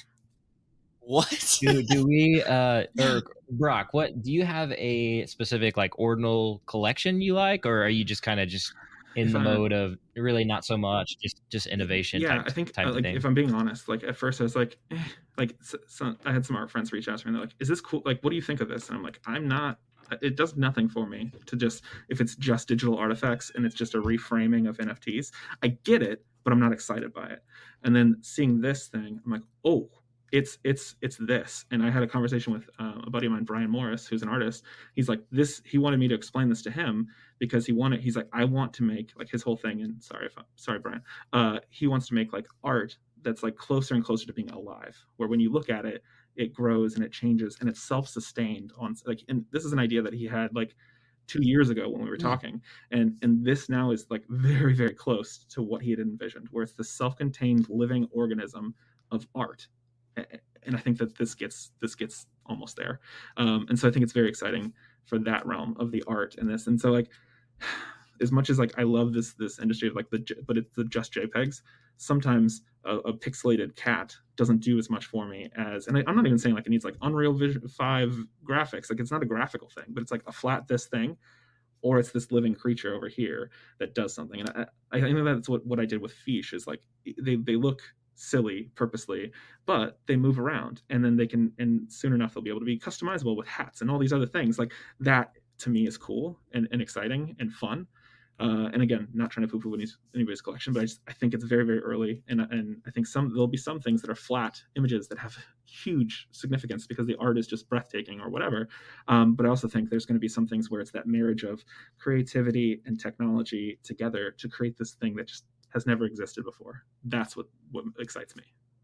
What? do, do we uh or Brock, what do you have a specific like ordinal collection you like, or are you just kind of just in If the I- mode of really not so much, just just innovation Yeah, type, I think type uh, of like thing? if I'm being honest, like at first I was like, eh, like so, so I had some art friends reach out to me and they're like, "Is this cool? Like, what do you think of this?" And I'm like, "I'm not. It does nothing for me to just if it's just digital artifacts and it's just a reframing of N F Ts. I get it, but I'm not excited by it." And then seeing this thing, I'm like, "Oh, it's it's it's this." And I had a conversation with uh, a buddy of mine, Brian Morris, who's an artist. He's like, "This." He wanted me to explain this to him because he wanted. He's like, "I want to make like his whole thing." And sorry if I'm sorry, Brian. Uh, he wants to make like art that's like closer and closer to being alive, where when you look at it, it grows and it changes and it's self-sustained on like. And this is an idea that he had like two years ago when we were Mm. talking, and and this now is like very very close to what he had envisioned, where it's the self-contained living organism of art. And I think that this gets this gets almost there, um, and so I think it's very exciting for that realm of the art and this. And so like, as much as like I love this this industry of like the but it's the just JPEGs. Sometimes a, a pixelated cat doesn't do as much for me as, and I, I'm not even saying like it needs like Unreal Vision five graphics. Like it's not a graphical thing, but it's like a flat this thing, or it's this living creature over here that does something. And I, I think that's what what I did with Fish is like they they look silly purposely, but they move around and then they can, and soon enough they'll be able to be customizable with hats and all these other things. Like that to me is cool and, and exciting and fun. Uh, and again, not trying to poo-poo anybody's, anybody's collection, but I just I think it's very very early, and and I think some there'll be some things that are flat images that have huge significance because the art is just breathtaking or whatever. Um, but I also think there's going to be some things where it's that marriage of creativity and technology together to create this thing that just has never existed before. That's what what excites me.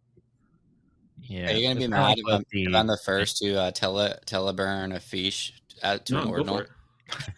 Yeah, Are you gonna be it's mad kinda if like I'm, the- if I'm the first to uh, tele teleburn a fish out to No, an go ordinal? for it.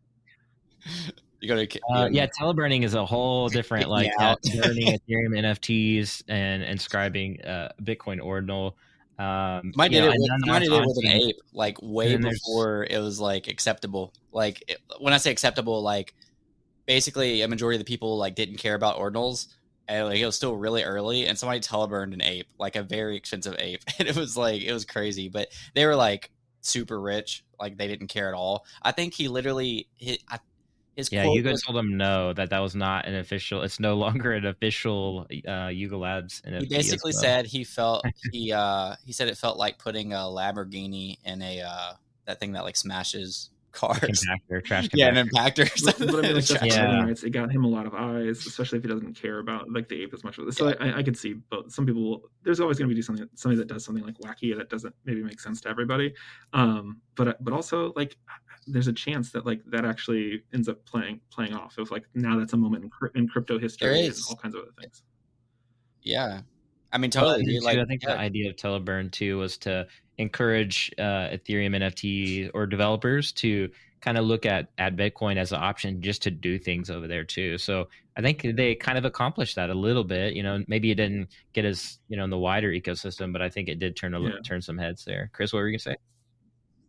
You gotta, Uh, you yeah, teleburning is a whole different like Yeah. uh, burning Ethereum N F Ts and inscribing uh, Bitcoin ordinal. Um, Mine you did know, it. With, and then mine that's did it with an honestly- ape, like way then there's- before it was like acceptable. Like it, when I say acceptable, like basically a majority of the people like didn't care about ordinals, and like it was still really early. And somebody teleburned an ape, like a very expensive ape, and it was like it was crazy. But they were like super rich, like they didn't care at all. I think he literally hit. I, his Yeah, quote Yuga was, told him no, that that was not an official. It's no longer an official uh, Yuga Labs N F T. he basically as well. said he felt he uh he said it felt like putting a Lamborghini in a uh that thing that like smashes cars. compactor, trash compactor. Yeah, an impactor. But, but I mean, like, that's Yeah. bragging rights. It got him a lot of eyes, especially if he doesn't care about like the ape as much. So I, I could see, but some people, there's always going to be something, somebody that does something like wacky that doesn't maybe make sense to everybody. Um, but but also like, there's a chance that like that actually ends up playing playing off. Of like now that's a moment in, cri- in crypto history There and is. all kinds of other things. Yeah, I mean Well, totally. and dude, too, like I think yeah, the idea of Teleburn too was to encourage uh, Ethereum N F T or developers to kind of look at at Bitcoin as an option just to do things over there too. So I think they kind of accomplished that a little bit. You know, maybe it didn't get as you know in the wider ecosystem, but I think it did turn a Yeah. turn some heads there. Chris, what were you gonna say?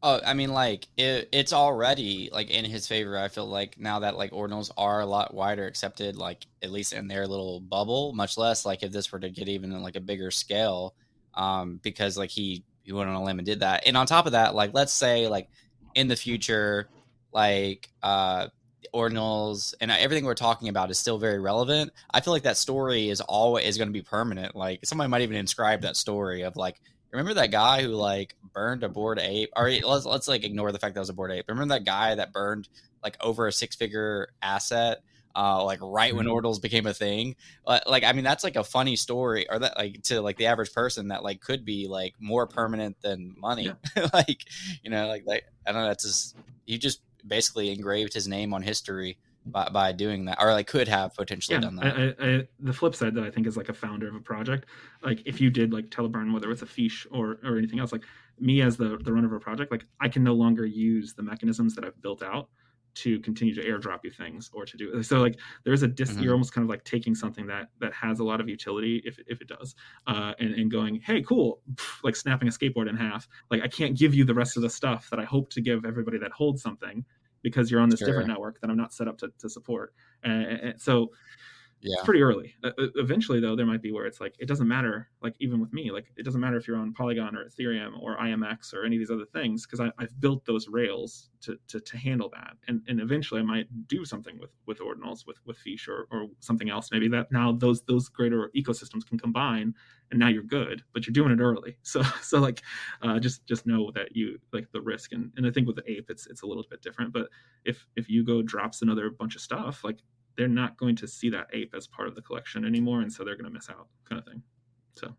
Oh, I mean, like it, it's already like in his favor. I feel like now that like ordinals are a lot wider accepted, like at least in their little bubble, much less like if this were to get even in like a bigger scale, um, because like he he went on a limb and did that. And on top of that, like let's say like in the future, like uh, ordinals and everything we're talking about is still very relevant. I feel like that story is always going to be permanent. Like somebody might even inscribe that story of like, remember that guy who like burned a Bored Ape? Or let's let's like ignore the fact that it was a Bored Ape. Remember that guy that burned like over a six figure asset, uh, like right mm-hmm. when ordinals became a thing? Uh, like, I mean, that's like a funny story, or that like to like the average person that like could be like more permanent than money. Yeah. Like, you know, like like I don't know. That's just he just basically engraved his name on history by, by doing that, or like could have potentially yeah, done that. I, I, I, the flip side, though, I think is like a founder of a project. Like if you did like Teleburn, whether it's a fiche or or anything else, like me as the the runner of a project, like I can no longer use the mechanisms that I've built out to continue to airdrop you things or to do so. Like there's a dis- mm-hmm. you're almost kind of like taking something that that has a lot of utility if if it does, uh, and and going, hey, cool, like snapping a skateboard in half. Like I can't give you the rest of the stuff that I hope to give everybody that holds something, because you're on this sure. different network that I'm not set up to, to support. And, and so yeah. it's pretty early. Uh, eventually, though, there might be where it's like, it doesn't matter, like even with me, like it doesn't matter if you're on Polygon or Ethereum or I M X or any of these other things, because I've built those rails to, to to handle that. And and eventually I might do something with with ordinals, with with Fiche or, or something else. Maybe that now those those greater ecosystems can combine, and now you're good, but you're doing it early. So so like uh, just just know that you like the risk. And, and I think with the ape, it's it's a little bit different. But if if Yugo drops another bunch of stuff, like they're not going to see that ape as part of the collection anymore, and so they're going to miss out, kind of thing. So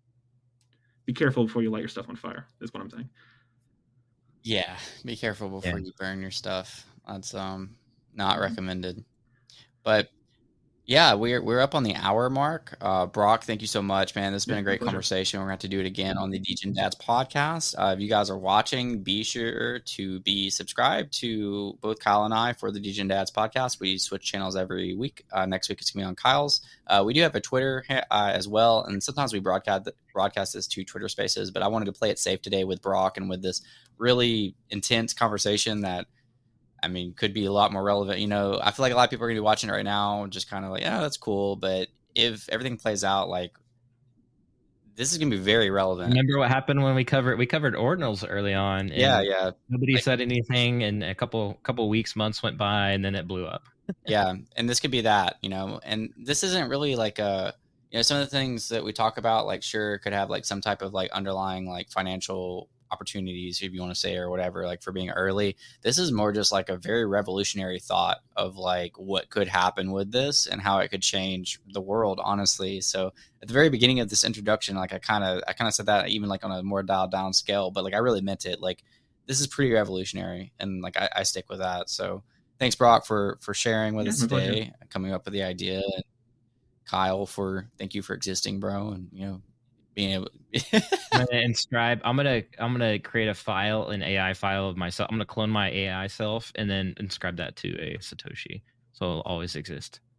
be careful before you light your stuff on fire, is what I'm saying. Yeah, be careful before yeah. you burn your stuff. That's um not recommended. But yeah, we're we're up on the hour mark. Uh, Brock, thank you so much, man. This has been a great conversation. We're going to have to do it again on the Degen Dads podcast. Uh, if you guys are watching, be sure to be subscribed to both Kyle and I for the Degen Dads podcast. We switch channels every week. Uh, next week it's going to be on Kyle's. Uh, we do have a Twitter uh, as well, and sometimes we broadcast broadcast this to Twitter Spaces. But I wanted to play it safe today with Brock and with this really intense conversation that, I mean, could be a lot more relevant. You know, I feel like a lot of people are going to be watching it right now, just kind of like, yeah, that's cool. But if everything plays out, like, this is going to be very relevant. Remember what happened when we covered we covered ordinals early on? And yeah, yeah. Nobody like, said anything, and a couple couple weeks, months went by, and then it blew up. Yeah, and this could be that, you know. And this isn't really like a, you know, some of the things that we talk about, like, sure, could have like some type of like underlying like financial opportunities, if you want to say, or whatever, like for being early. This is more just like a very revolutionary thought of like what could happen with this and how it could change the world, honestly. So at the very beginning of this introduction, like I kind of I kind of said that even like on a more dialed down scale, but like I really meant it. Like this is pretty revolutionary, and like I, I stick with that. So thanks, Brock, for for sharing with yeah, us today, pleasure. Coming up with the idea, and Kyle for thank you for existing, bro, and you know, being able I'm gonna inscribe I'm gonna I'm gonna create a file, an A I file of myself. I'm gonna clone my A I self and then inscribe that to a Satoshi, so it'll always exist.